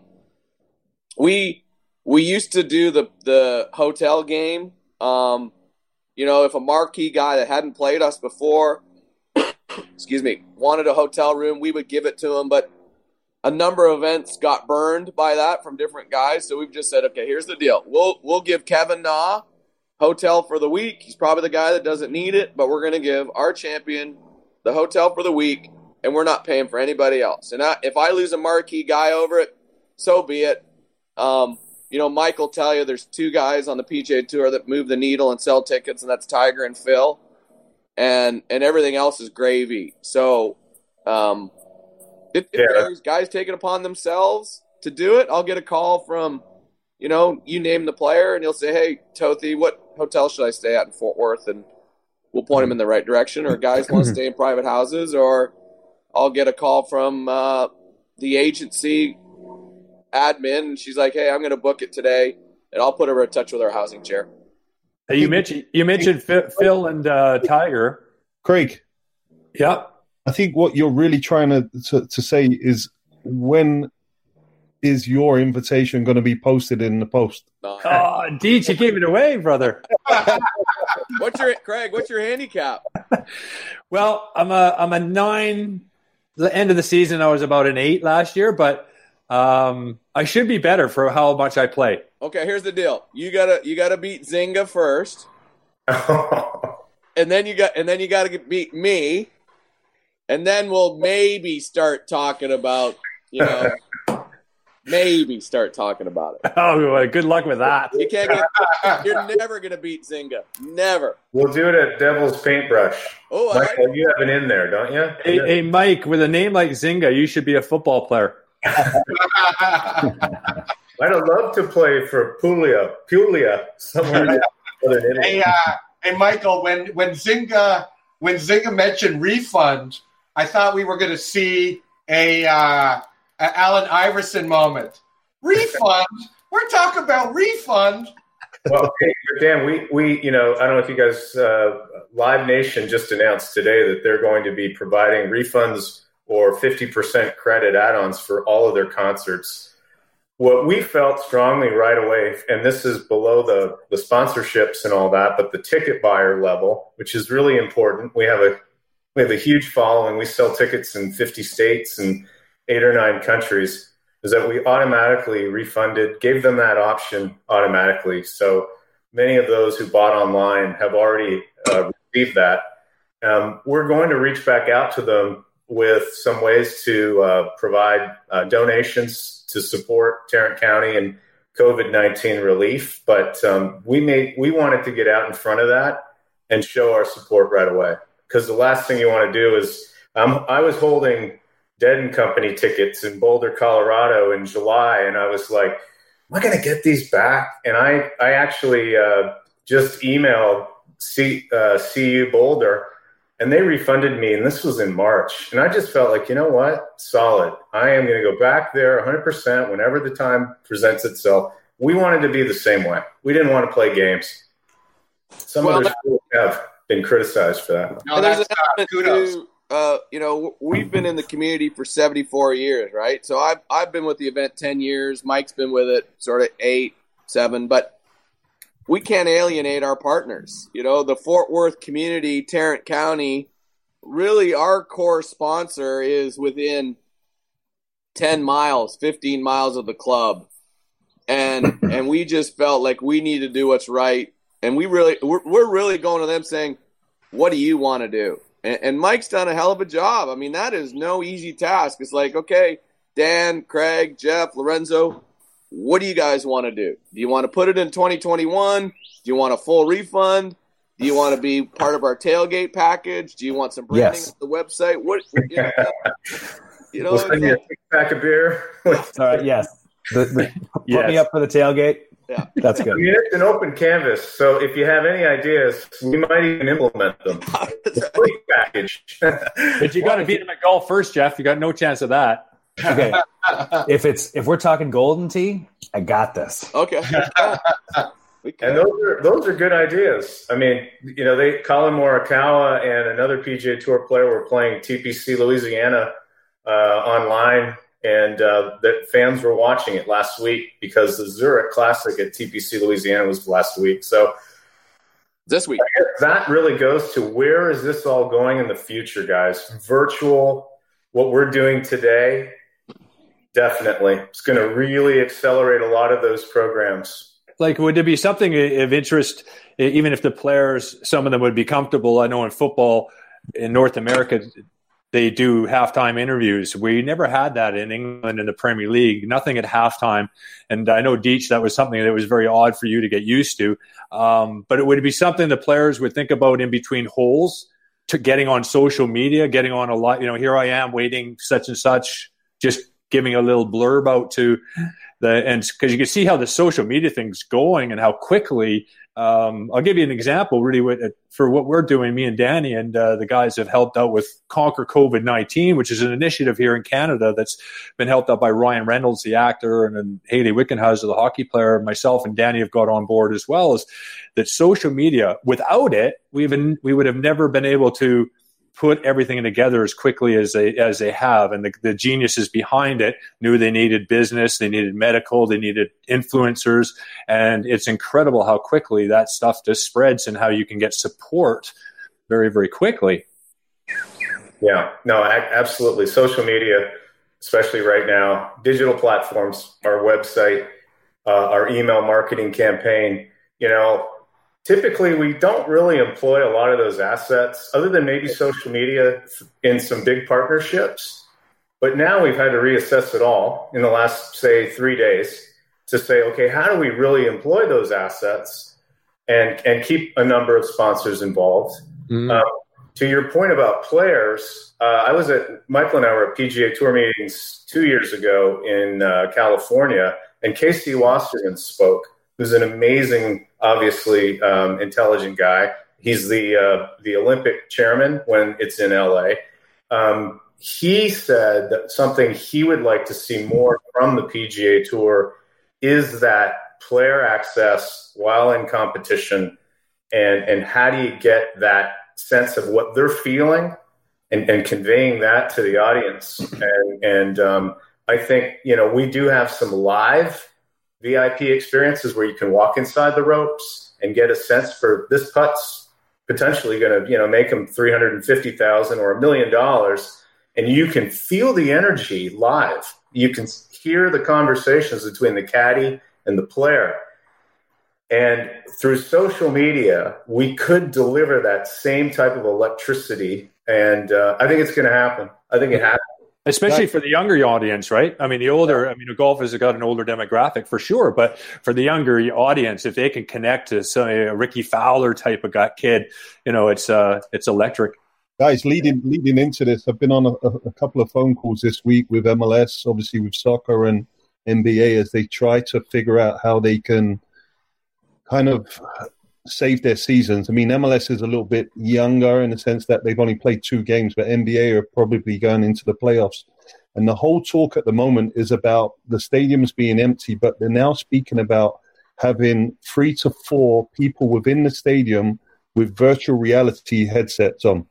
we we used to do the the hotel game. Um, you know, if a marquee guy that hadn't played us before, excuse me, wanted a hotel room, we would give it to him. But a number of events got burned by that from different guys. So we've just said, okay, here's the deal. We'll we'll give Kevin Na hotel for the week. He's probably the guy that doesn't need it, but we're going to give our champion the hotel for the week, and we're not paying for anybody else. And I, if I lose a marquee guy over it, so be it. Um, you know, Mike will tell you there's two guys on the P G A Tour that move the needle and sell tickets, and that's Tiger and Phil. And and everything else is gravy. So um, it, it yeah. varies. Guys take it upon themselves to do it. I'll get a call from, you know, you name the player, and he'll say, hey, Tothi, what hotel should I stay at in Fort Worth? And we'll point him in the right direction. Or guys want to stay in private houses, or I'll get a call from uh, the agency admin, and she's like, hey, I'm going to book it today, and I'll put her in touch with our housing chair. Hey, you mentioned you mentioned Phil and uh, Tiger. Craig. Yep. I think what you're really trying to, to, to say is when is your invitation going to be posted in the post? Oh, Deej, you gave it away, brother. What's your Craig? What's your handicap? Well, I'm a I'm a nine. The end of the season, I was about an eight last year, but um, I should be better for how much I play. Okay, here's the deal. You gotta you gotta beat Zynga first, and then you got and then you gotta beat me, and then we'll maybe start talking about you know. Maybe start talking about it. Oh, well, good luck with that. You can't get. You're never gonna beat Zynga. Never. We'll do it at Devil's Paintbrush. Oh, I Michael, like you have it in there, don't you? Hey, hey, Mike, with a name like Zynga, you should be a football player. I'd love to play for Puglia, Puglia somewhere in Italy. Hey, uh, hey, Michael, when when Zynga when Zynga mentioned refund, I thought we were going to see a. Uh, An Allen Iverson moment. Refund? We're talking about refund. Well, hey, Dan, we, we, you know, I don't know if you guys, uh, Live Nation just announced today that they're going to be providing refunds or fifty percent credit add-ons for all of their concerts. What we felt strongly right away, and this is below the, the sponsorships and all that, but the ticket buyer level, which is really important. We have a, we have a huge following. We sell tickets in fifty states and eight or nine countries, is that we automatically refunded, gave them that option automatically. So many of those who bought online have already uh, received that. Um, we're going to reach back out to them with some ways to uh, provide uh, donations to support Tarrant County and COVID nineteen relief. But um, we made, we wanted to get out in front of that and show our support right away. Because the last thing you want to do is, um, I was holding Dead and Company tickets in Boulder, Colorado in July. And I was like, am I going to get these back? And I, I actually uh, just emailed C, uh, C U Boulder and they refunded me. And this was in March. And I just felt like, you know what? Solid. I am going to go back there one hundred percent whenever the time presents itself. We wanted to be the same way. We didn't want to play games. Some well, other schools have been criticized for that. No, that's uh, kudos. To, uh, you know, we've been in the community for seventy-four years, right? So I've I've been with the event ten years. Mike's been with it sort of eight, seven, but we can't alienate our partners. You know, the Fort Worth community, Tarrant County, really our core sponsor is within ten miles, fifteen miles of the club. And and we just felt like we need to do what's right. And we really we're, we're really going to them saying, what do you want to do? And, and Mike's done a hell of a job. I mean, that is no easy task. It's like, okay, Dan, Craig, Jeff, Lorenzo, what do you guys want to do? Do you want to put it in twenty twenty-one? Do you want a full refund? Do you want to be part of our tailgate package? Do you want some branding Yes. on the website? What you know, you know We'll what send I'm you a saying? six pack of beer. All right, yes. The, the, put Yes. me up for the tailgate. Yeah. That's I good. mean, it's an open canvas, so if you have any ideas, we might even implement them. Free package. But you got to beat him at golf first, Jeff. You got no chance of that. Okay. If it's if we're talking Golden Tee, I got this. Okay. We can. And those are those are good ideas. I mean, you know, they Colin Morikawa and another P G A Tour player were playing T P C Louisiana uh, online, and uh, that fans were watching it last week because the Zurich Classic at T P C Louisiana was last week. So This week. I guess that really goes to where is this all going in the future, guys? Virtual, what we're doing today, definitely. It's going to really accelerate a lot of those programs. Like, would there be something of interest, even if the players, some of them would be comfortable? I know in football in North America, they do halftime interviews. We never had that in England in the Premier League, nothing at halftime. And I know, Deech, that was something that was very odd for you to get used to. Um, but it would be something the players would think about in between holes, to getting on social media, getting on a lot, you know, here I am waiting such and such, just giving a little blurb out to the, and because you can see how the social media thing's going and how quickly. Um, I'll give you an example, really, with, for what we're doing. Me and Danny and uh, the guys have helped out with Conquer COVID nineteen, which is an initiative here in Canada that's been helped out by Ryan Reynolds, the actor, and then Haley Wickenhauser, the hockey player. Myself and Danny have got on board as well. Is that social media? Without it, we even we would have never been able to put everything together as quickly as they as they have, and the, the geniuses behind it knew they needed business, they needed medical, they needed influencers, and it's incredible how quickly that stuff just spreads and how you can get support very, very quickly. Yeah, no, absolutely. Social media, especially right now, digital platforms, our website, uh, our email marketing campaign, you know, typically we don't really employ a lot of those assets other than maybe social media in some big partnerships. But now we've had to reassess it all in the last, say, three days to say, okay, how do we really employ those assets and, and keep a number of sponsors involved? Mm-hmm. Um, to your point about players, uh, I was at, Michael and I were at P G A Tour meetings two years ago in uh, California, and Casey Wasserman spoke, who's an amazing, obviously um, intelligent guy. He's the uh, the Olympic chairman when it's in L A. Um, he said that something he would like to see more from the P G A Tour is that player access while in competition, and and how do you get that sense of what they're feeling and, and conveying that to the audience. And, and um, I think, you know, we do have some live V I P experiences where you can walk inside the ropes and get a sense for this putt's potentially going to, you know, make them three hundred fifty thousand dollars or a million dollars. And you can feel the energy live. You can hear the conversations between the caddy and the player. And through social media, we could deliver that same type of electricity. And uh, I think it's going to happen. I think it happens. Especially for the younger audience, right? I mean, the older, I mean, golfers have got an older demographic for sure, but for the younger audience, if they can connect to some a Ricky Fowler type of kid, you know, it's uh, it's electric. Guys, leading leading into this, I've been on a, a couple of phone calls this week with M L S, obviously with soccer and N B A, as they try to figure out how they can kind of save their seasons. I mean, M L S is a little bit younger in the sense that they've only played two games, but N B A are probably going into the playoffs. And the whole talk at the moment is about the stadiums being empty, but they're now speaking about having three to four people within the stadium with virtual reality headsets on.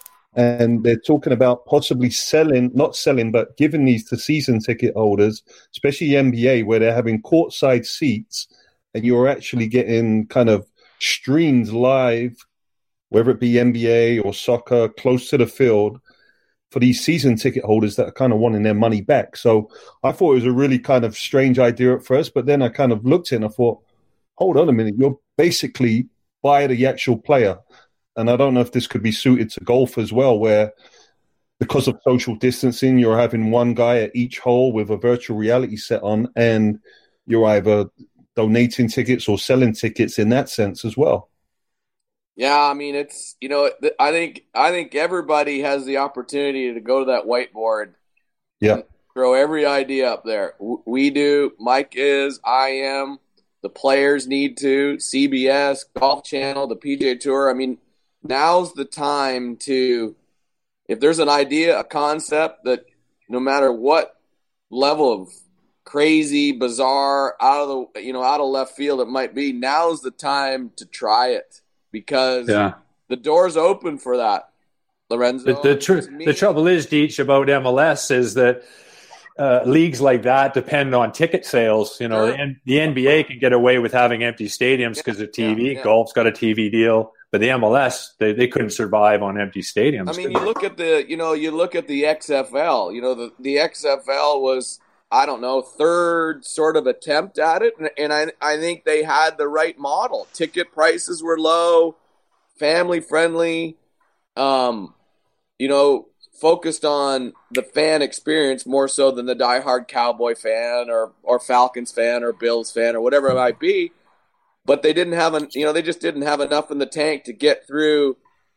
And they're talking about possibly selling, not selling, but giving these to season ticket holders, especially N B A, where they're having courtside seats and you're actually getting kind of streamed live, whether it be N B A or soccer, close to the field, for these season ticket holders that are kind of wanting their money back. So I thought it was a really kind of strange idea at first, but then I kind of looked at it and I thought, hold on a minute, you're basically by the actual player. And I don't know if this could be suited to golf as well, where because of social distancing, you're having one guy at each hole with a virtual reality set on, and you're either donating tickets or selling tickets in that sense as well. Yeah, I mean, it's, you know, I think I think everybody has the opportunity to go to that whiteboard. Yeah. And throw every idea up there. We do. Mike is. I am. The players need to. C B S, Golf Channel, the P G A Tour. I mean, now's the time to, if there's an idea, a concept that no matter what level of crazy, bizarre, out of the, you know, out of left field it might be, now's the time to try it, because yeah. the door's open for that, Lorenzo. The, the, tr- the trouble is, Deech, about M L S is that uh, leagues like that depend on ticket sales. You know, yeah. the, the N B A can get away with having empty stadiums because yeah. of T V. Yeah. Yeah. Golf's got a T V deal. But the M L S, they, they couldn't survive on empty stadiums. I mean, you look at the, you know, you look at the X F L. You know, the, the X F L was, I don't know, third sort of attempt at it. And, and I I think they had the right model. Ticket prices were low, family friendly, um, you know, focused on the fan experience more so than the diehard Cowboy fan or, or Falcons fan or Bills fan or whatever it might be. But they didn't have, an, you know, they just didn't have enough in the tank to get through,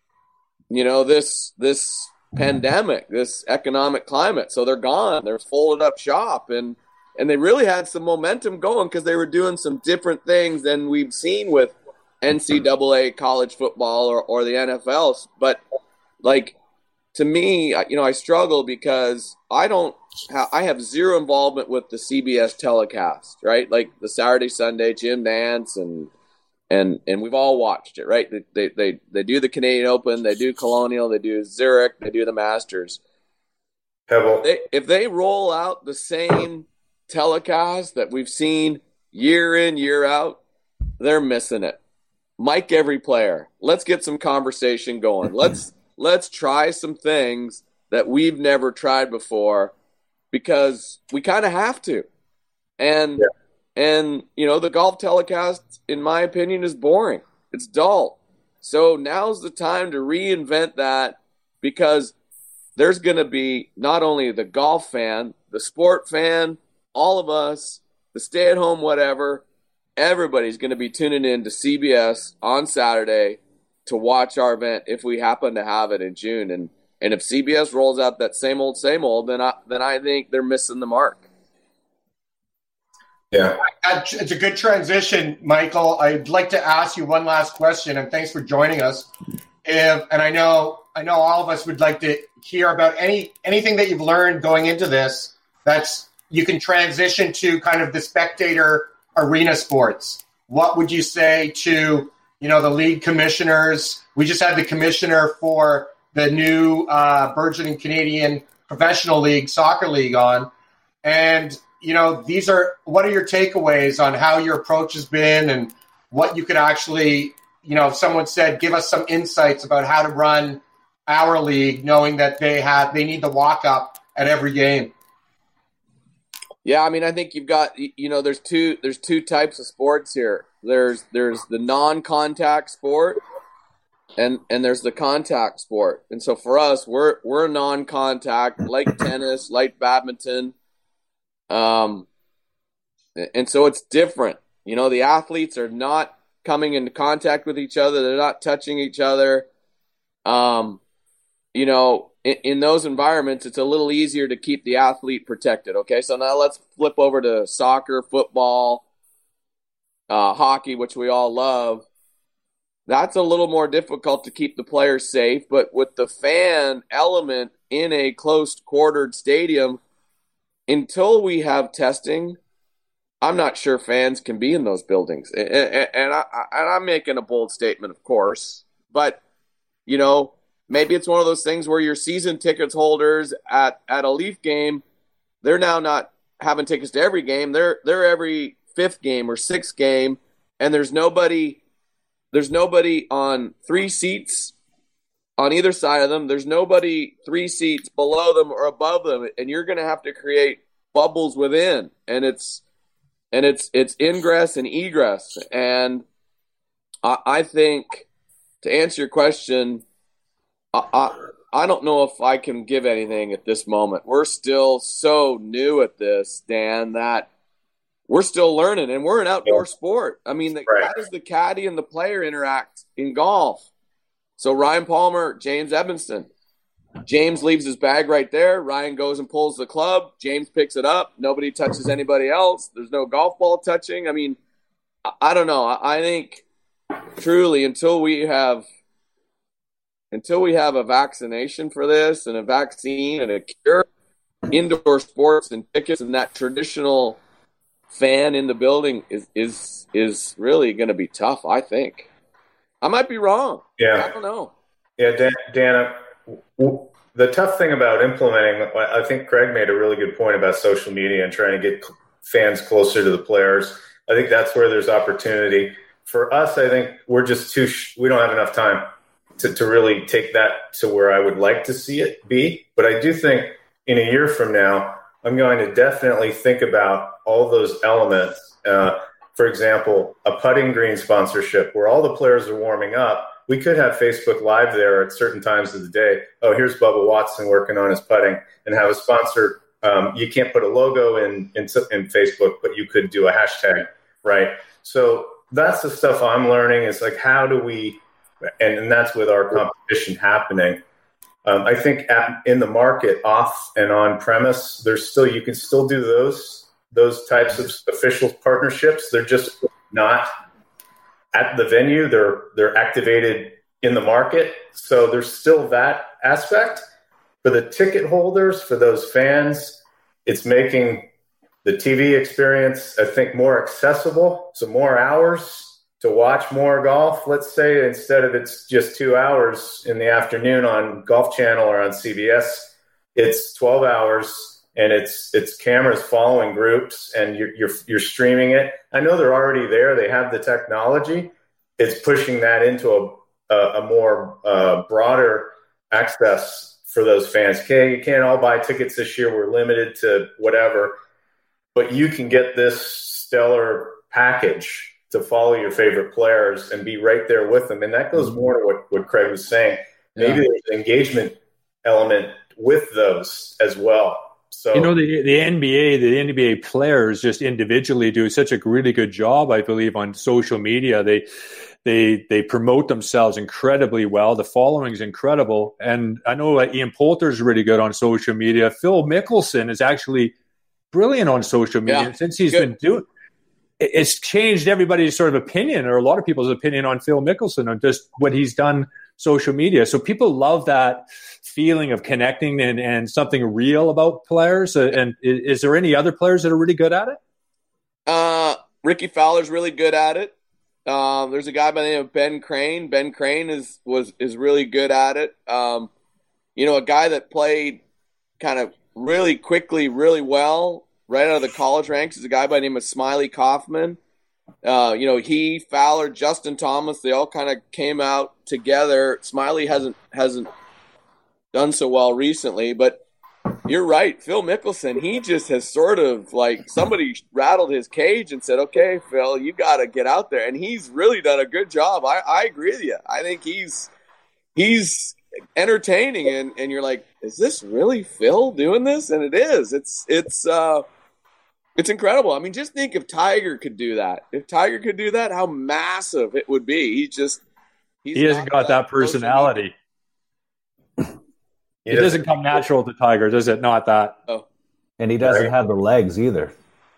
you know, this this pandemic, this economic climate. So they're gone. They're folded up shop, and and they really had some momentum going because they were doing some different things than we've seen with N C double A college football or or the N F L. But like, to me, you know, I struggle because I don't. I have zero involvement with the C B S telecast, right? Like the Saturday, Sunday, Jim Nantz and and and we've all watched it, right? They, they they they do the Canadian Open, they do Colonial, they do Zurich, they do the Masters. Pebble. They, if they roll out the same telecast that we've seen year in, year out, they're missing it. Mic every player. Let's get some conversation going. Let's let's try some things that we've never tried before, because we kind of have to. And yeah. and you know, the golf telecast, in my opinion, is boring. It's dull. So now's the time to reinvent that, because there's going to be not only the golf fan, the sport fan, all of us, the stay-at-home whatever, everybody's going to be tuning in to C B S on Saturday to watch our event if we happen to have it in June. And and if C B S rolls out that same old, same old, then I, then I think they're missing the mark. Yeah. It's a good transition, Michael. I'd like to ask you one last question, and thanks for joining us. If, and I know I know all of us would like to hear about any anything that you've learned going into this that's you can transition to kind of the spectator arena sports. What would you say to, you know, the league commissioners? We just had the commissioner for the new uh, burgeoning Canadian Professional League, Soccer League on. And, you know, these are, what are your takeaways on how your approach has been and what you could actually, you know, if someone said, give us some insights about how to run our league, knowing that they have, they need the walk up at every game. Yeah, I mean, I think you've got, you know, there's two there's two types of sports here. There's there's the non-contact sport, and and there's the contact sport. And so for us, we're we're non-contact, like tennis, like badminton, um, and so it's different. You know, the athletes are not coming into contact with each other; they're not touching each other. Um, you know. In, in those environments, it's a little easier to keep the athlete protected. Okay, so now let's flip over to soccer, football, uh, hockey, which we all love. That's a little more difficult to keep the players safe, but with the fan element in a close-quartered stadium, until we have testing, I'm not sure fans can be in those buildings. And, and, and, I, and I'm making a bold statement, of course, but, you know, maybe it's one of those things where your season tickets holders at, at a Leaf game, they're now not having tickets to every game. They're they're every fifth game or sixth game, and there's nobody there's nobody on three seats on either side of them. There's nobody three seats below them or above them, and you're going to have to create bubbles within. And it's and it's it's ingress and egress. And I, I think, to answer your question, I, I I don't know if I can give anything at this moment. We're still so new at this, Dan, that we're still learning, and we're an outdoor sport. I mean, the, right. how does the caddy and the player interact in golf? So Ryan Palmer, James Evanston. James leaves his bag right there. Ryan goes and pulls the club. James picks it up. Nobody touches anybody else. There's no golf ball touching. I mean, I, I don't know. I, I think truly until we have – Until we have a vaccination for this and a vaccine and a cure, indoor sports and tickets and that traditional fan in the building is is is really going to be tough, I think. I might be wrong. Yeah. I don't know. Yeah, Dan, Dan, the tough thing about implementing, I think Craig made a really good point about social media and trying to get fans closer to the players. I think that's where there's opportunity. For us, I think we're just too – we don't have enough time To, to really take that to where I would like to see it be. But I do think in a year from now, I'm going to definitely think about all those elements. Uh, for example, a putting green sponsorship where all the players are warming up. We could have Facebook Live there at certain times of the day. Oh, here's Bubba Watson working on his putting, and have a sponsor. Um, you can't put a logo in, in in Facebook, but you could do a hashtag, right? So that's the stuff I'm learning. Is like, how do we – And, and that's with our competition happening. Um, I think at, in the market, off and on premise, there's still you can still do those those types of official partnerships. They're just not at the venue. They're they're activated in the market. So there's still that aspect. For the ticket holders, for those fans, it's making the T V experience, I think, more accessible. So more hours to watch more golf, let's say, instead of it's just two hours in the afternoon on Golf Channel or on C B S, it's twelve hours and it's it's cameras following groups and you're you're, you're streaming it. I know they're already there. They have the technology. It's pushing that into a a, a more uh, broader access for those fans. Okay, you can't all buy tickets this year. We're limited to whatever, but you can get this stellar package to follow your favorite players and be right there with them. And that goes more to what, what Craig was saying. Maybe yeah. there's an engagement element with those as well. So, you know, the the N B A, the N B A players just individually do such a really good job, I believe, on social media. They they they promote themselves incredibly well. The following is incredible. And I know uh, Ian Poulter is really good on social media. Phil Mickelson is actually brilliant on social media. Yeah, since he's good. been doing it's changed everybody's sort of opinion, or a lot of people's opinion on Phil Mickelson and just what he's done social media. So people love that feeling of connecting and, and something real about players. Uh, and is, is there any other players that are really good at it? Uh, Ricky Fowler's really good at it. Um, there's a guy by the name of Ben Crane. Ben Crane is was is really good at it. Um, you know, a guy that played kind of really quickly, really well right out of the college ranks is a guy by the name of Smiley Kaufman. Uh, you know, he, Fowler, Justin Thomas, they all kind of came out together. Smiley hasn't hasn't done so well recently, but you're right. Phil Mickelson, he just has sort of like somebody rattled his cage and said, okay, Phil, you got to get out there. And he's really done a good job. I, I agree with you. I think he's he's entertaining, and, and you're like, is this really Phil doing this? And it is. It's it's uh, it's incredible. I mean, just think if Tiger could do that. If Tiger could do that, how massive it would be. He just he's he hasn't got that, that personality. It doesn't come natural to Tiger, does it? Not that. Oh. And he doesn't have the legs either.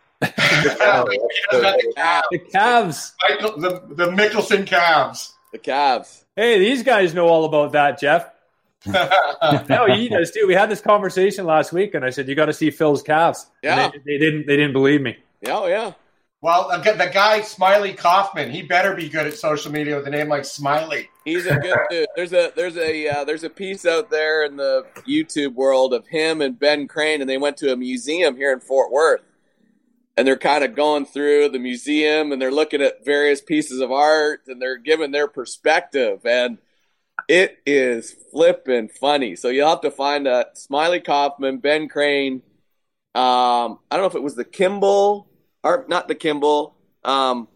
The calves. Michael, the, the Mickelson calves. The calves. Hey, these guys know all about that, Jeff. No, he does too. We had this conversation last week, and I said, you got to see Phil's calves. Yeah. They, they didn't They didn't believe me. Yeah, oh, yeah. Well, the guy, Smiley Kaufman, he better be good at social media with a name like Smiley. He's a good dude. There's a there's a uh, there's a piece out there in the YouTube world of him and Ben Crane, and they went to a museum here in Fort Worth, and they're kind of going through the museum, and they're looking at various pieces of art, and they're giving their perspective, and it is flippin' funny. So you'll have to find a Smiley Kaufman, Ben Crane. Um, I don't know if it was the Kimball. Or not the Kimball. Um,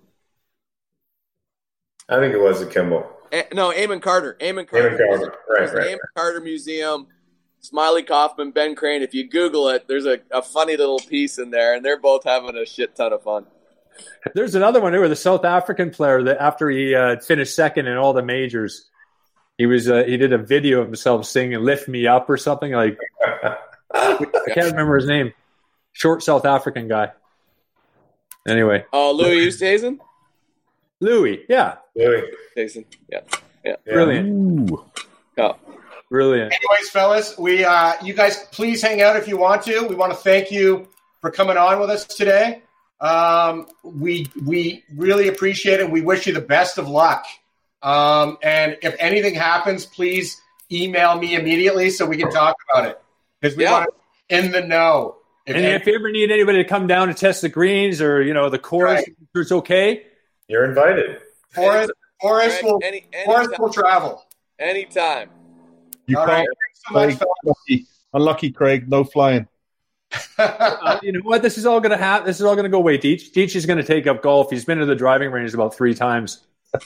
I think it was the Kimball. A, no, Eamon Carter. Eamon Carter. Eamon Carter. Right, right. Eamon Carter Museum. Smiley Kaufman, Ben Crane. If you Google it, there's a, a funny little piece in there, and they're both having a shit ton of fun. There's another one. There was the South African player that after he uh, finished second in all the majors, he was uh, he did a video of himself singing "Lift Me Up" or something like. I can't remember his name. Short South African guy. Anyway. Oh, Louis Oosthuizen? Louis, yeah. Louis. Oosthuizen, yeah. yeah. Brilliant. Ooh. Oh. Brilliant. Anyways, fellas, we uh, you guys please hang out if you want to. We want to thank you for coming on with us today. Um, we we really appreciate it. We wish you the best of luck. Um, and if anything happens, please email me immediately so we can talk about it. Because we Yeah. want to in the know. If And any- if you ever need anybody to come down to test the greens or, you know, the course, Right. it's okay. You're invited. Forrest, Forrest, will, Any, any, Forrest anytime. will travel. anytime. You All can't. right. Thanks so much, Craig, unlucky, unlucky, Craig. No flying. fellas. Uh, you know what? This is all going to happen. This is all going to go away. Deech. Deech is going to take up golf. He's been to the driving range about three times.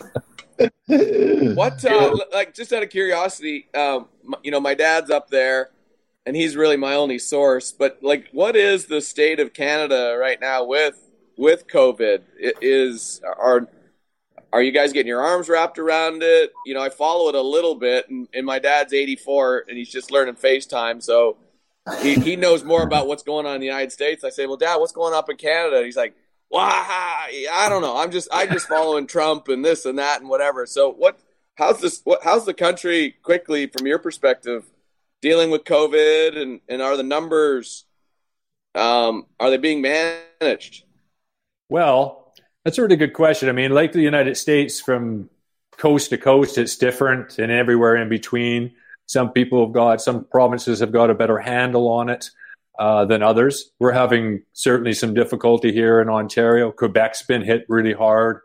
What, uh, like, just out of curiosity, um, m- you know, my dad's up there, and he's really my only source. But like, what is the state of Canada right now with with COVID? It is are are you guys getting your arms wrapped around it? You know, I follow it a little bit, and, and my dad's eighty-four, and he's just learning FaceTime, so he he knows more about what's going on in the United States. I say, well, Dad, what's going on up in Canada? And he's like, well, I, I don't know. I'm just I just following Trump and this and that and whatever. So what? How's this? What? How's the country quickly from your perspective dealing with COVID, and, and are the numbers, um, are they being managed? Well, That's a really good question. I mean, like the United States, from coast to coast, it's different, and everywhere in between. Some people have got, some provinces have got a better handle on it uh, than others. We're having certainly some difficulty here in Ontario. Quebec's been hit really hard.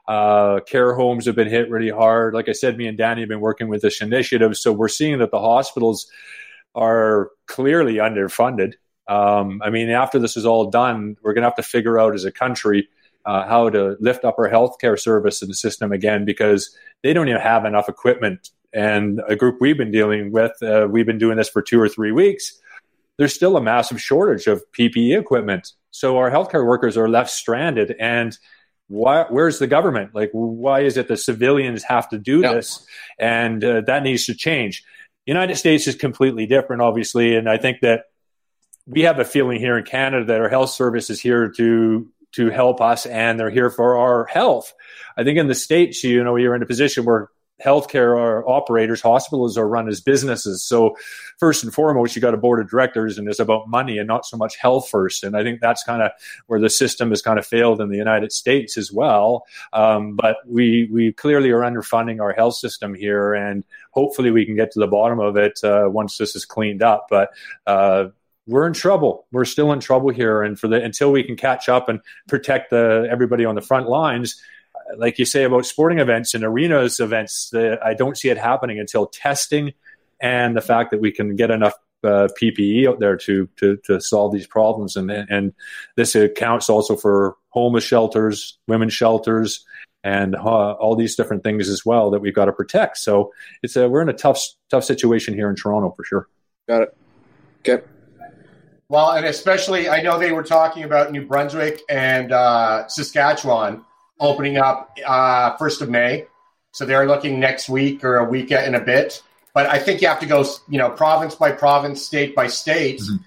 Uh, care homes have been hit really hard. Like I said, me and Danny have been working with this initiative, so we're seeing that the hospitals are clearly underfunded. Um, I mean, after this is all done, we're going to have to figure out as a country uh, how to lift up our healthcare service in the system again, because they don't even have enough equipment. And a group we've been dealing with, uh, we've been doing this for two or three weeks. There's still a massive shortage of P P E equipment. So our healthcare workers are left stranded. And why, where's the government? Like, why is it the civilians have to do yeah. this? And uh, that needs to change. United States is completely different, obviously. And I think that we have a feeling here in Canada that our health service is here to to help us, and they're here for our health. I think in the States, you know, you're in a position where healthcare operators, hospitals are run as businesses. So first and foremost, you got a board of directors, and it's about money and not so much health first. And I think that's kind of where the system has kind of failed in the United States as well. Um, but we we clearly are underfunding our health system here, and hopefully we can get to the bottom of it uh, once this is cleaned up. But uh, we're in trouble. We're still in trouble here, and for the until we can catch up and protect the everybody on the front lines. Like you say about sporting events and arenas events, the, I don't see it happening until testing and the fact that we can get enough uh, P P E out there to, to to solve these problems. And and this accounts also for homeless shelters, women's shelters, and uh, all these different things as well that we've got to protect. So it's a, we're in a tough tough situation here in Toronto for sure. Got it. Okay. Well, and especially, I know they were talking about New Brunswick and uh, Saskatchewan opening up uh, first of May. So they're looking next week or a week in a bit. But I think you have to go, you know, province by province, state by state. Mm-hmm.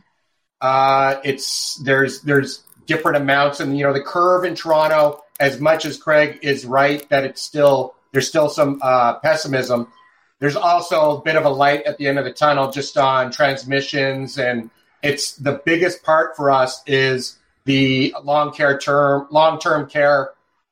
Uh, it's there's there's different amounts. And, you know, the curve in Toronto, as much as Craig is right that it's still, there's still some uh, pessimism. There's also a bit of a light at the end of the tunnel just on transmissions. And it's the biggest part for us is the long care term, long-term care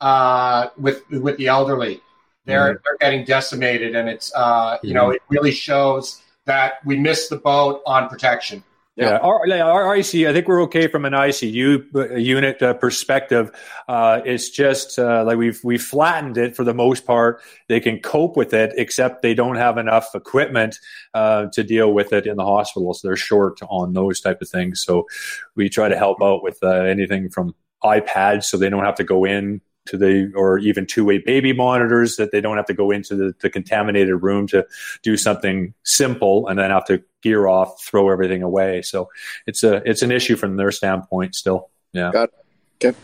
uh, with with the elderly. They're, mm-hmm. they're getting decimated, and it's uh, you mm-hmm. know it really shows that we missed the boat on protection. Yeah, our, our I C U, I think we're okay from an I C U unit uh, perspective. Uh, it's just uh, like we've we've flattened it for the most part. They can cope with it, except they don't have enough equipment uh, to deal with it in the hospitals. They're short on those type of things. So we try to help out with uh, anything from iPads, so they don't have to go in to the, or even two-way baby monitors, that they don't have to go into the, the contaminated room to do something simple and then have to gear off, throw everything away. So it's a, it's an issue from their standpoint still. Yeah. Got it. Okay.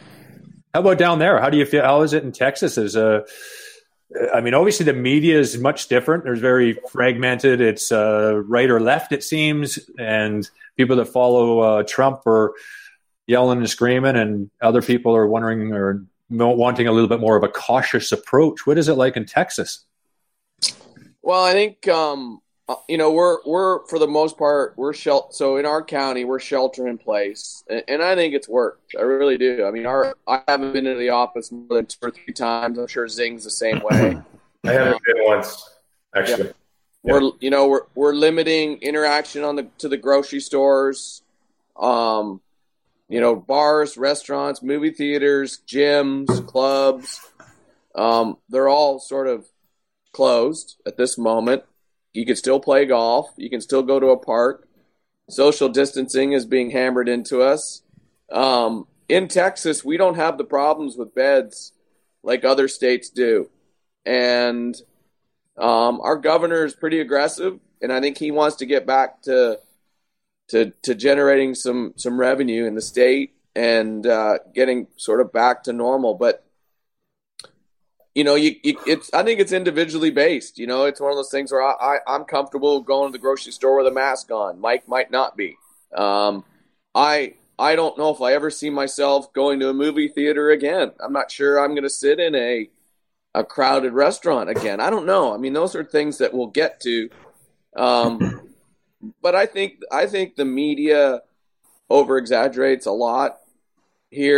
How about down there? How do you feel? How is it in Texas? Is a, I mean, obviously the media is much different. There's very fragmented. It's uh, right or left, it seems. And people that follow uh, Trump are yelling and screaming, and other people are wondering or wanting a little bit more of a cautious approach. What is it like in Texas? Well, I think, um, you know, we're, we're, for the most part, we're shel- so in our county, we're shelter in place. And, and I think it's worked. I really do. I mean, our, I haven't been into the office more than two or three times. I'm sure Zing's the same way. I haven't um, been once, actually. Yeah. Yeah. We're, you know, we're, we're limiting interaction on the, to the grocery stores. Um, You know, bars, restaurants, movie theaters, gyms, clubs, um, they're all sort of closed at this moment. You can still play golf. You can still go to a park. Social distancing is being hammered into us. Um, in Texas, we don't have the problems with beds like other states do. And um, our governor is pretty aggressive, and I think he wants to get back to To, to generating some, some revenue in the state and uh, getting sort of back to normal. But, you know, you, you, it's I think it's individually based. You know, it's one of those things where I, I, I'm comfortable going to the grocery store with a mask on. Mike might not be. Um, I I don't know if I ever see myself going to a movie theater again. I'm not sure I'm going to sit in a a crowded restaurant again. I don't know. I mean, those are things that we'll get to. Um But I think I think the media over exaggerates a lot here.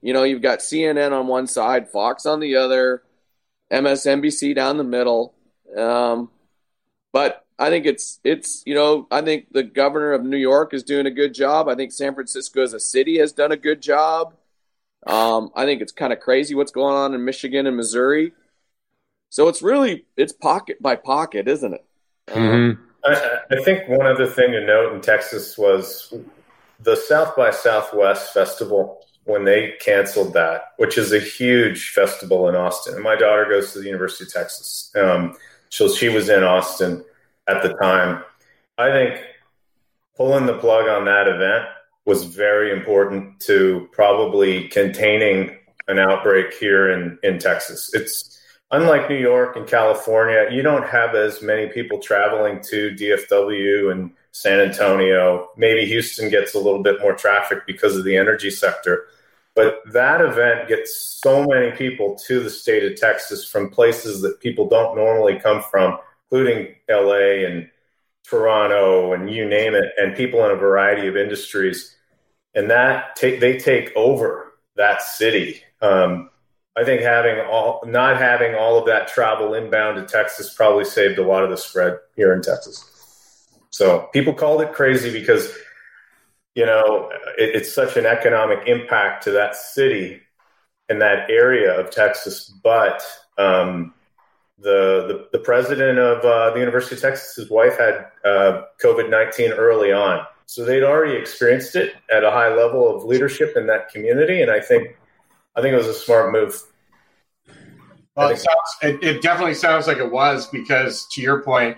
You know, you've got C N N on one side, Fox on the other, M S N B C down the middle. Um, but I think it's, it's you know, I think the governor of New York is doing a good job. I think San Francisco as a city has done a good job. Um, I think it's kind of crazy what's going on in Michigan and Missouri. So it's really, it's pocket by pocket, isn't it? Mm-hmm. Um, I, I think one other thing to note in Texas was the South by Southwest Festival, when they canceled that, which is a huge festival in Austin. And my daughter goes to the University of Texas. Um, so she was in Austin at the time. I think pulling the plug on that event was very important to probably containing an outbreak here in, in Texas. It's unlike New York and California, you don't have as many people traveling to D F W and San Antonio. Maybe Houston gets a little bit more traffic because of the energy sector. But that event gets so many people to the state of Texas from places that people don't normally come from, including L A and Toronto and you name it, and people in a variety of industries. And that take, they take over that city. Um, I think having all, not having all of that travel inbound to Texas probably saved a lot of the spread here in Texas. So people called it crazy because, you know, it, it's such an economic impact to that city and that area of Texas. But um, the, the the president of uh, the University of Texas, his wife had uh, COVID nineteen early on. So they'd already experienced it at a high level of leadership in that community. And I think I think it was a smart move. Well, it, sounds, it, it definitely sounds like it was because, to your point,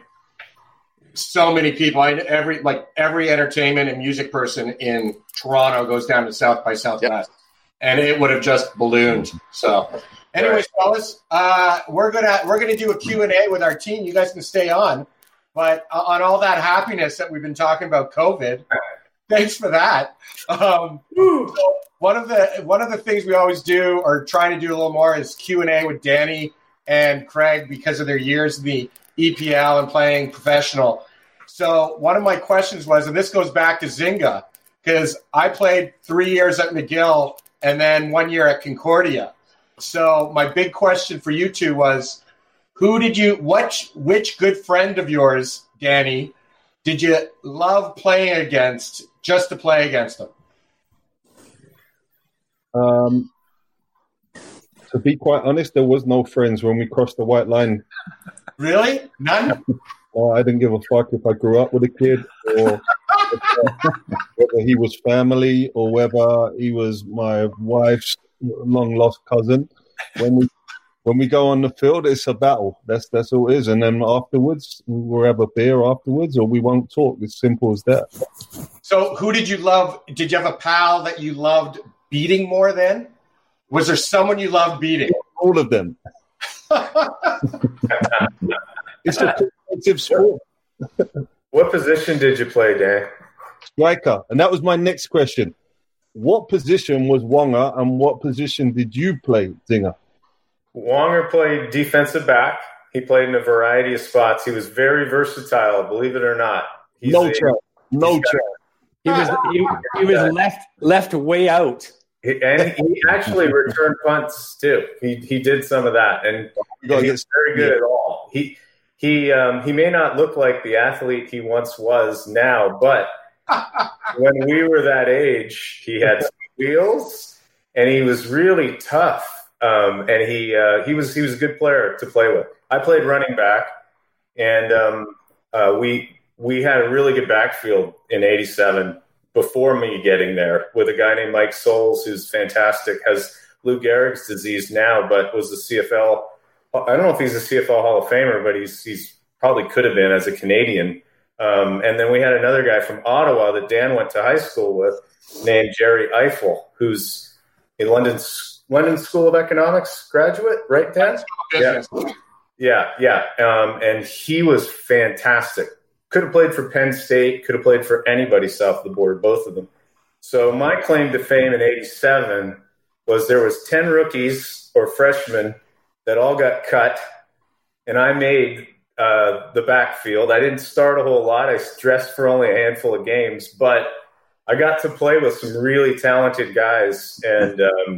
so many people, I, every like every entertainment and music person in Toronto goes down to South by Southwest, yep. And it would have just ballooned. So, anyways, right. fellas, uh, we're gonna we're gonna do a Q and A with our team. You guys can stay on, but uh, on all that happiness that we've been talking about COVID, thanks for that. Um, so one of the one of the things we always do, or trying to do a little more, is Q and A with Danny and Craig because of their years in the E P L and playing professional. So one of my questions was, and this goes back to Zynga, because I played three years at McGill and then one year at Concordia. So my big question for you two was, who did you, what, which good friend of yours, Danny, did you love playing against just to play against them? Um, to be quite honest, there was no friends when we crossed the white line. Really? None? Oh, I didn't give a fuck if I grew up with a kid or whether he was family or whether he was my wife's long-lost cousin. When we when we go on the field, it's a battle. That's that's all it is. And then afterwards, we'll have a beer afterwards or we won't talk. It's simple as that. So who did you love? Did you have a pal that you loved beating more than? Was there someone you loved beating? All of them. It's a competitive sport. What position did you play, Dan? Striker. And that was my next question. What position was Wonger and what position did you play, Zinger? Wonger played defensive back. He played in a variety of spots. He was very versatile, believe it or not. He's no a, chance. No chance. He was he, he was left left way out. And he actually returned punts too. He he did some of that, and he was very good at all. He he um, he may not look like the athlete he once was now, but when we were that age, he had wheels, and he was really tough. Um, and he uh, he was he was a good player to play with. I played running back, and um, uh, we we had a really good backfield in eighty-seven. Before me getting there, with a guy named Mike Souls, who's fantastic, has Lou Gehrig's disease now, but was a C F L. I don't know if he's a C F L Hall of Famer, but he's he's probably could have been as a Canadian. Um, and then we had another guy from Ottawa that Dan went to high school with, named Jerry Eiffel, who's a London London School of Economics graduate, right, Dan? Yeah, yeah, yeah. Um, and he was fantastic. Could have played for Penn State, could have played for anybody south of the border, both of them. So my claim to fame in eighty-seven was there was ten rookies or freshmen that all got cut, and I made uh, the backfield. I didn't start a whole lot. I dressed for only a handful of games, but I got to play with some really talented guys, and um,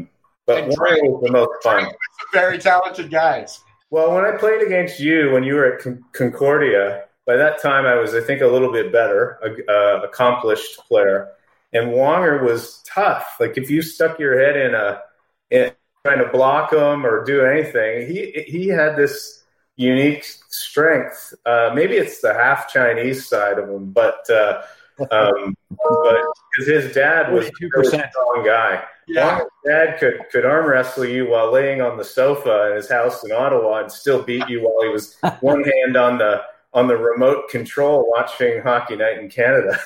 but And Wanger was the most fun. Very talented guys. Well, when I played against you when you were at Con- Concordia, by that time I was, I think, a little bit better, a uh, accomplished player. And Wanger was tough. Like if you stuck your head in a in trying to block him or do anything, he he had this unique strength. Uh, maybe it's the half Chinese side of him, but uh, um, but because his dad was a really strong guy. Yeah. Wanger's dad could could arm wrestle you while laying on the sofa in his house in Ottawa and still beat you while he was one hand on the on the remote control watching Hockey Night in Canada.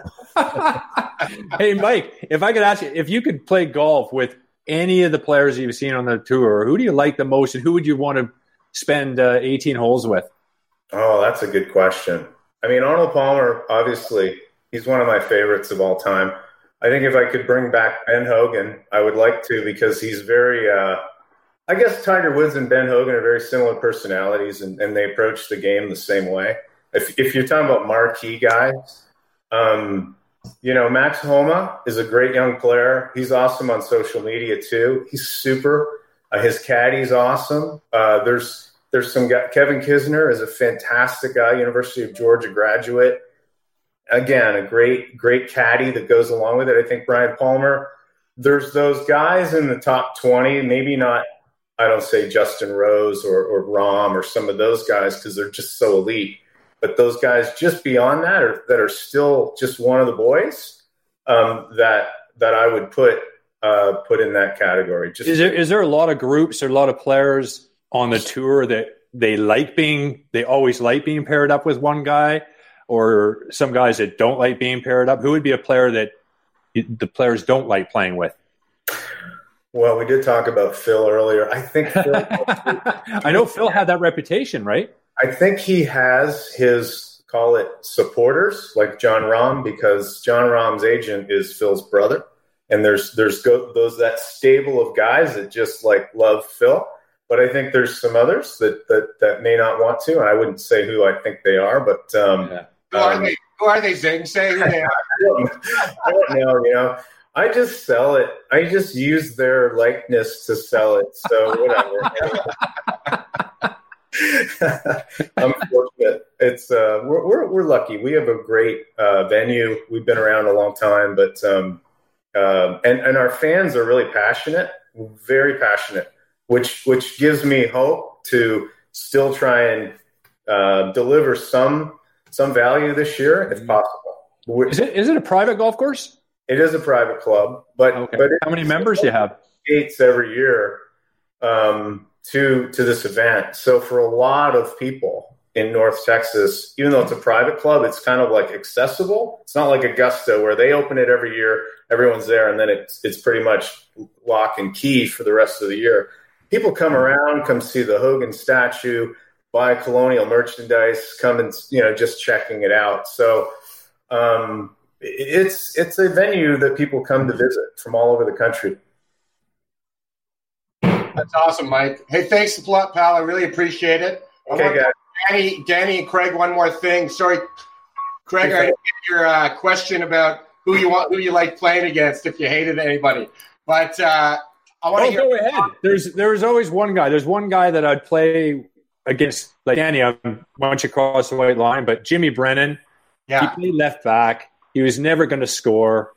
Hey, Mike, if I could ask you, if you could play golf with any of the players you've seen on the tour, who do you like the most and who would you want to spend uh, eighteen holes with? Oh, that's a good question. I mean, Arnold Palmer, obviously, he's one of my favorites of all time. I think if I could bring back Ben Hogan, I would like to because he's very uh, – I guess Tiger Woods and Ben Hogan are very similar personalities, and, and they approach the game the same way. If, if you're talking about marquee guys, um, you know, Max Homa is a great young player. He's awesome on social media too. He's super. Uh, his caddy's awesome. Uh, there's there's some guy, Kevin Kisner is a fantastic guy, University of Georgia graduate. Again, a great, great caddy that goes along with it. I think Brian Palmer, there's those guys in the top twenty, maybe not, I don't say Justin Rose or, or Rahm or some of those guys because they're just so elite. But those guys just beyond that are, that are still just one of the boys um, that that I would put uh, put in that category. Just is there is there a lot of groups or a lot of players on the tour that they like being they always like being paired up with one guy? Or some guys that don't like being paired up? Who would be a player that the players don't like playing with? Well, we did talk about Phil earlier. I think Phil, I know Phil had that reputation, right? I think he has his, call it supporters, like John Rahm, because John Rahm's agent is Phil's brother. And there's there's go, those that stable of guys that just like love Phil. But I think there's some others that, that, that may not want to. And I wouldn't say who I think they are, but um, yeah. Who are they? Who are they, Zing? Say who they are. I don't know, you know. I just sell it. I just use their likeness to sell it. So whatever. I'm fortunate. It's uh, we're, we're we're lucky. We have a great uh, venue. We've been around a long time, but um, uh, and and our fans are really passionate, very passionate, which which gives me hope to still try and uh, deliver some. some value this year, if possible. Is it is it a private golf course? It is a private club, but okay. but how many members do you have? Gates every year um, to to this event. So for a lot of people in North Texas, even though it's a private club, it's kind of like accessible. It's not like Augusta where they open it every year, everyone's there, and then it's it's pretty much lock and key for the rest of the year. People come around, come see the Hogan statue, buy colonial merchandise, come and, you know, just checking it out. So um, it's it's a venue that people come to visit from all over the country. That's awesome, Mike. Hey, thanks a lot, pal. I really appreciate it. Okay, guys. Danny, Danny and Craig, one more thing. Sorry, Craig, I didn't get your uh, question about who you want, who you like playing against if you hated anybody. But uh, I want to oh, hear. Go ahead. There's there's always one guy. There's one guy that I'd play against, like Danny, I'm once you cross the white line, but Jimmy Brennan, yeah. He played left back. He was never going to score.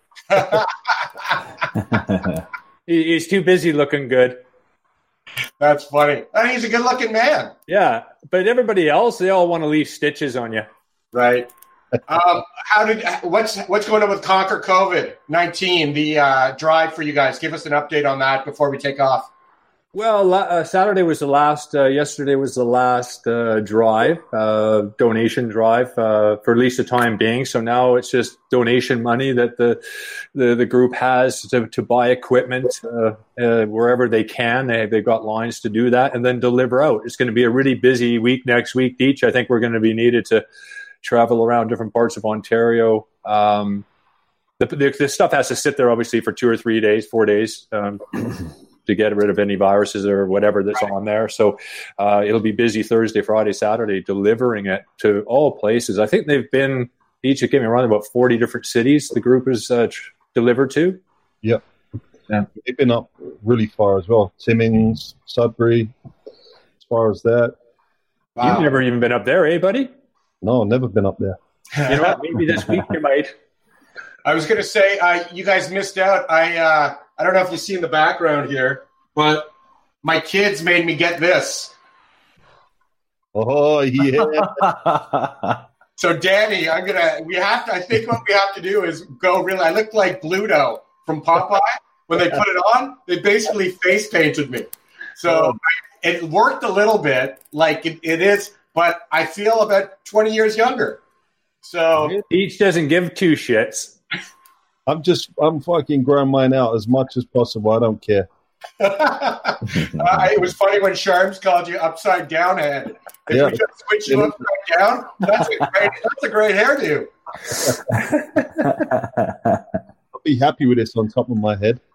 he, he's too busy looking good. That's funny. I mean, he's a good-looking man. Yeah, but everybody else, they all want to leave stitches on you. Right. um, how did what's what's going on with Conquer COVID nineteen? The uh, drive for you guys. Give us an update on that before we take off. Well, uh, Saturday was the last, uh, yesterday was the last uh, drive, uh, donation drive uh, for at least the time being. So now it's just donation money that the the, the group has to, to buy equipment uh, uh, wherever they can. They, they've got lines to do that and then deliver out. It's going to be a really busy week next week, Deech. I think we're going to be needed to travel around different parts of Ontario. Um, the, the, the stuff has to sit there, obviously, for two or three days, four days. Um to get rid of any viruses or whatever that's right. on there. So uh, it'll be busy Thursday, Friday, Saturday, delivering it to all places. I think they've been, each of giving around about forty different cities the group is uh, tr- delivered to. Yep. Yeah. They've been up really far as well. Timmins, Sudbury, as far as that. Wow. You've never even been up there, eh, buddy? No, never been up there. You know what? Maybe this week you might. I was going to say, uh, you guys missed out. I uh, I don't know if you see in the background here, but my kids made me get this. Oh, yeah. So, Danny, I'm going to, we have to, I think what we have to do is go really, I look like Bluto from Popeye. When they put it on, they basically face painted me. So it worked a little bit, like it, it is, but I feel about twenty years younger. So each doesn't give two shits. I'm just, I'm fucking growing mine out as much as possible. I don't care. uh, it was funny when Sharms called you upside down head. If Yeah. we just switch you upside down, that's a great, that's a great hairdo. I'll be happy with this on top of my head.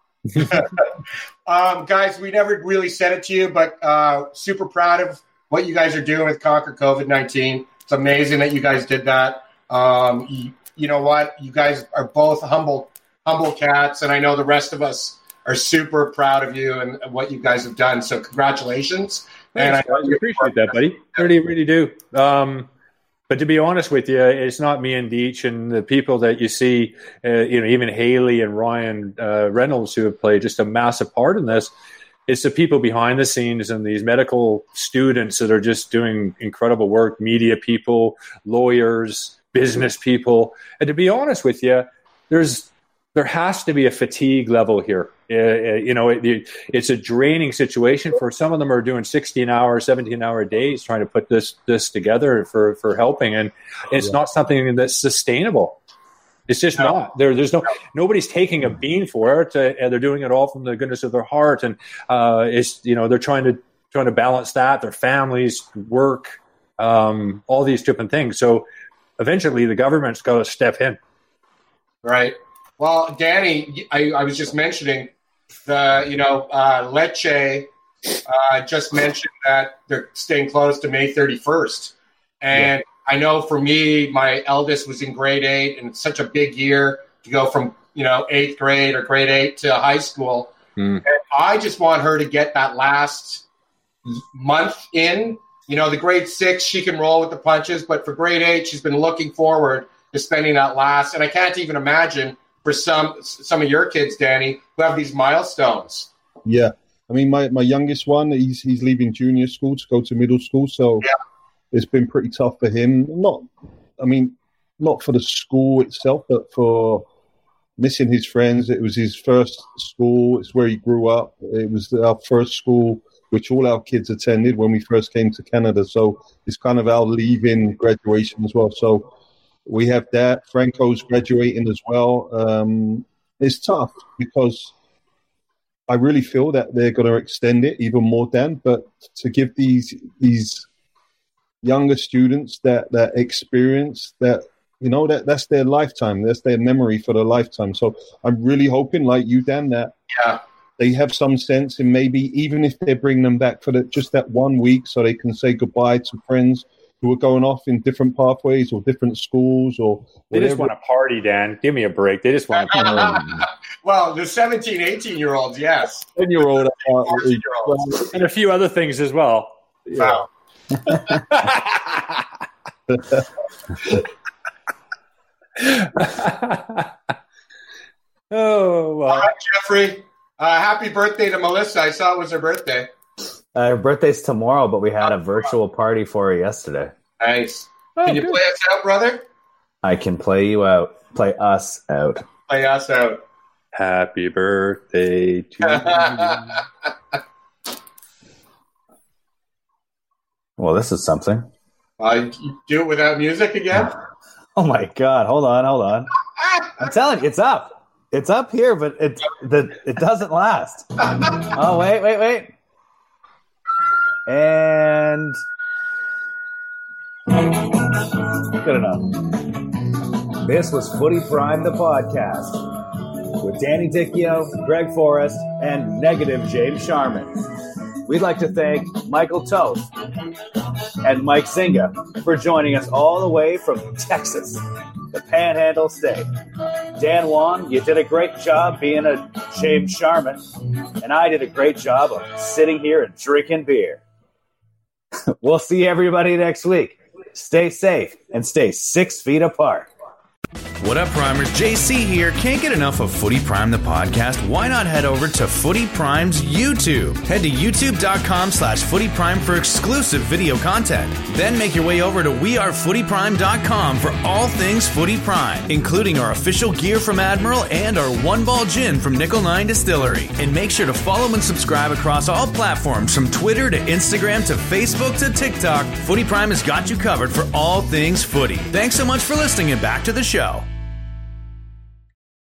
um, guys, we never really said it to you, but uh, super proud of what you guys are doing with Conquer COVID nineteen. It's amazing that you guys did that. Um, you, you know what? You guys are both humble, humble cats, and I know the rest of us are super proud of you and what you guys have done. So congratulations. Thanks, and I guys. I appreciate that, buddy. Really, really do. Um, but to be honest with you, it's not me and Deech and the people that you see, uh, you know, even Haley and Ryan uh, Reynolds, who have played just a massive part in this. It's the people behind the scenes and these medical students that are just doing incredible work, media people, lawyers, business people. And to be honest with you, there's there has to be a fatigue level here. Uh, you know, it, it's a draining situation. For some of them are doing sixteen hour, seventeen hour days trying to put this this together for, for helping. And it's yeah. not something that's sustainable. It's just no. not. There, there's no nobody's taking a bean for it. Uh, and they're doing it all from the goodness of their heart. And uh, it's you know they're trying to trying to balance that, their families, work, um, all these different things. So eventually, the government's got to step in. Right. Well, Danny, I, I was just mentioning the, you know, uh, Lecce uh, just mentioned that they're staying close to May thirty-first. And yeah. I know for me, my eldest was in grade eight, and it's such a big year to go from, you know, eighth grade or grade eight to high school. Mm. And I just want her to get that last month in. You know, the grade six, she can roll with the punches, but for grade eight, she's been looking forward to spending that last. And I can't even imagine for some some of your kids, Danny, who have these milestones. Yeah. I mean, my, my youngest one, he's he's leaving junior school to go to middle school. So yeah. It's been pretty tough for him. Not, I mean, not for the school itself, but for missing his friends. It was his first school. It's where he grew up. It was our first school, which all our kids attended when we first came to Canada. So it's kind of our leaving graduation as well. So we have that. Franco's graduating as well. Um, it's tough because I really feel that they're going to extend it even more, Dan. But to give these these younger students that that experience, that you know, that that's their lifetime. That's their memory for their lifetime. So I'm really hoping, like you, Dan, that yeah. they have some sense, and maybe even if they bring them back for the, just that one week, so they can say goodbye to friends who are going off in different pathways or different schools or they just want to party, Dan. Give me a break. They just want to party. Well, the seventeen, eighteen-year-olds, yes. ten-year-old. Uh, and a few other things as well. Yeah. Wow. Oh, well. All right, Jeffrey. Uh, happy birthday to Melissa. I saw it was her birthday. Uh, her birthday's tomorrow, but we had a virtual party for her yesterday. Nice. Oh, can you good. play us out, brother? I can play you out. Play us out. Play us out. Happy birthday to you. Well, this is something. Uh, you do it without music again? Oh, my God. Hold on, hold on. I'm telling you, it's up. It's up here, but it, the, it doesn't last. Oh, wait, wait, wait. And good enough. This was Footy Prime, the podcast, with Danny Ticchio, Greg Forrest, and Negative James Sharman. We'd like to thank Michael Toth and Mike Zinga for joining us all the way from Texas, the Panhandle State. Dan Juan, you did a great job being a James Sharman, and I did a great job of sitting here and drinking beer. We'll see everybody next week. Stay safe and stay six feet apart. What up, Primers? J C here. Can't get enough of Footy Prime the podcast? Why not head over to Footy Prime's YouTube? Head to youtube.com slash Footy Prime for exclusive video content. Then make your way over to we are footy prime dot com for all things Footy Prime, including our official gear from Admiral and our One Ball Gin from Nickel nine Distillery. And make sure to follow and subscribe across all platforms from Twitter to Instagram to Facebook to TikTok. Footy Prime has got you covered for all things footy. Thanks so much for listening and back to the show.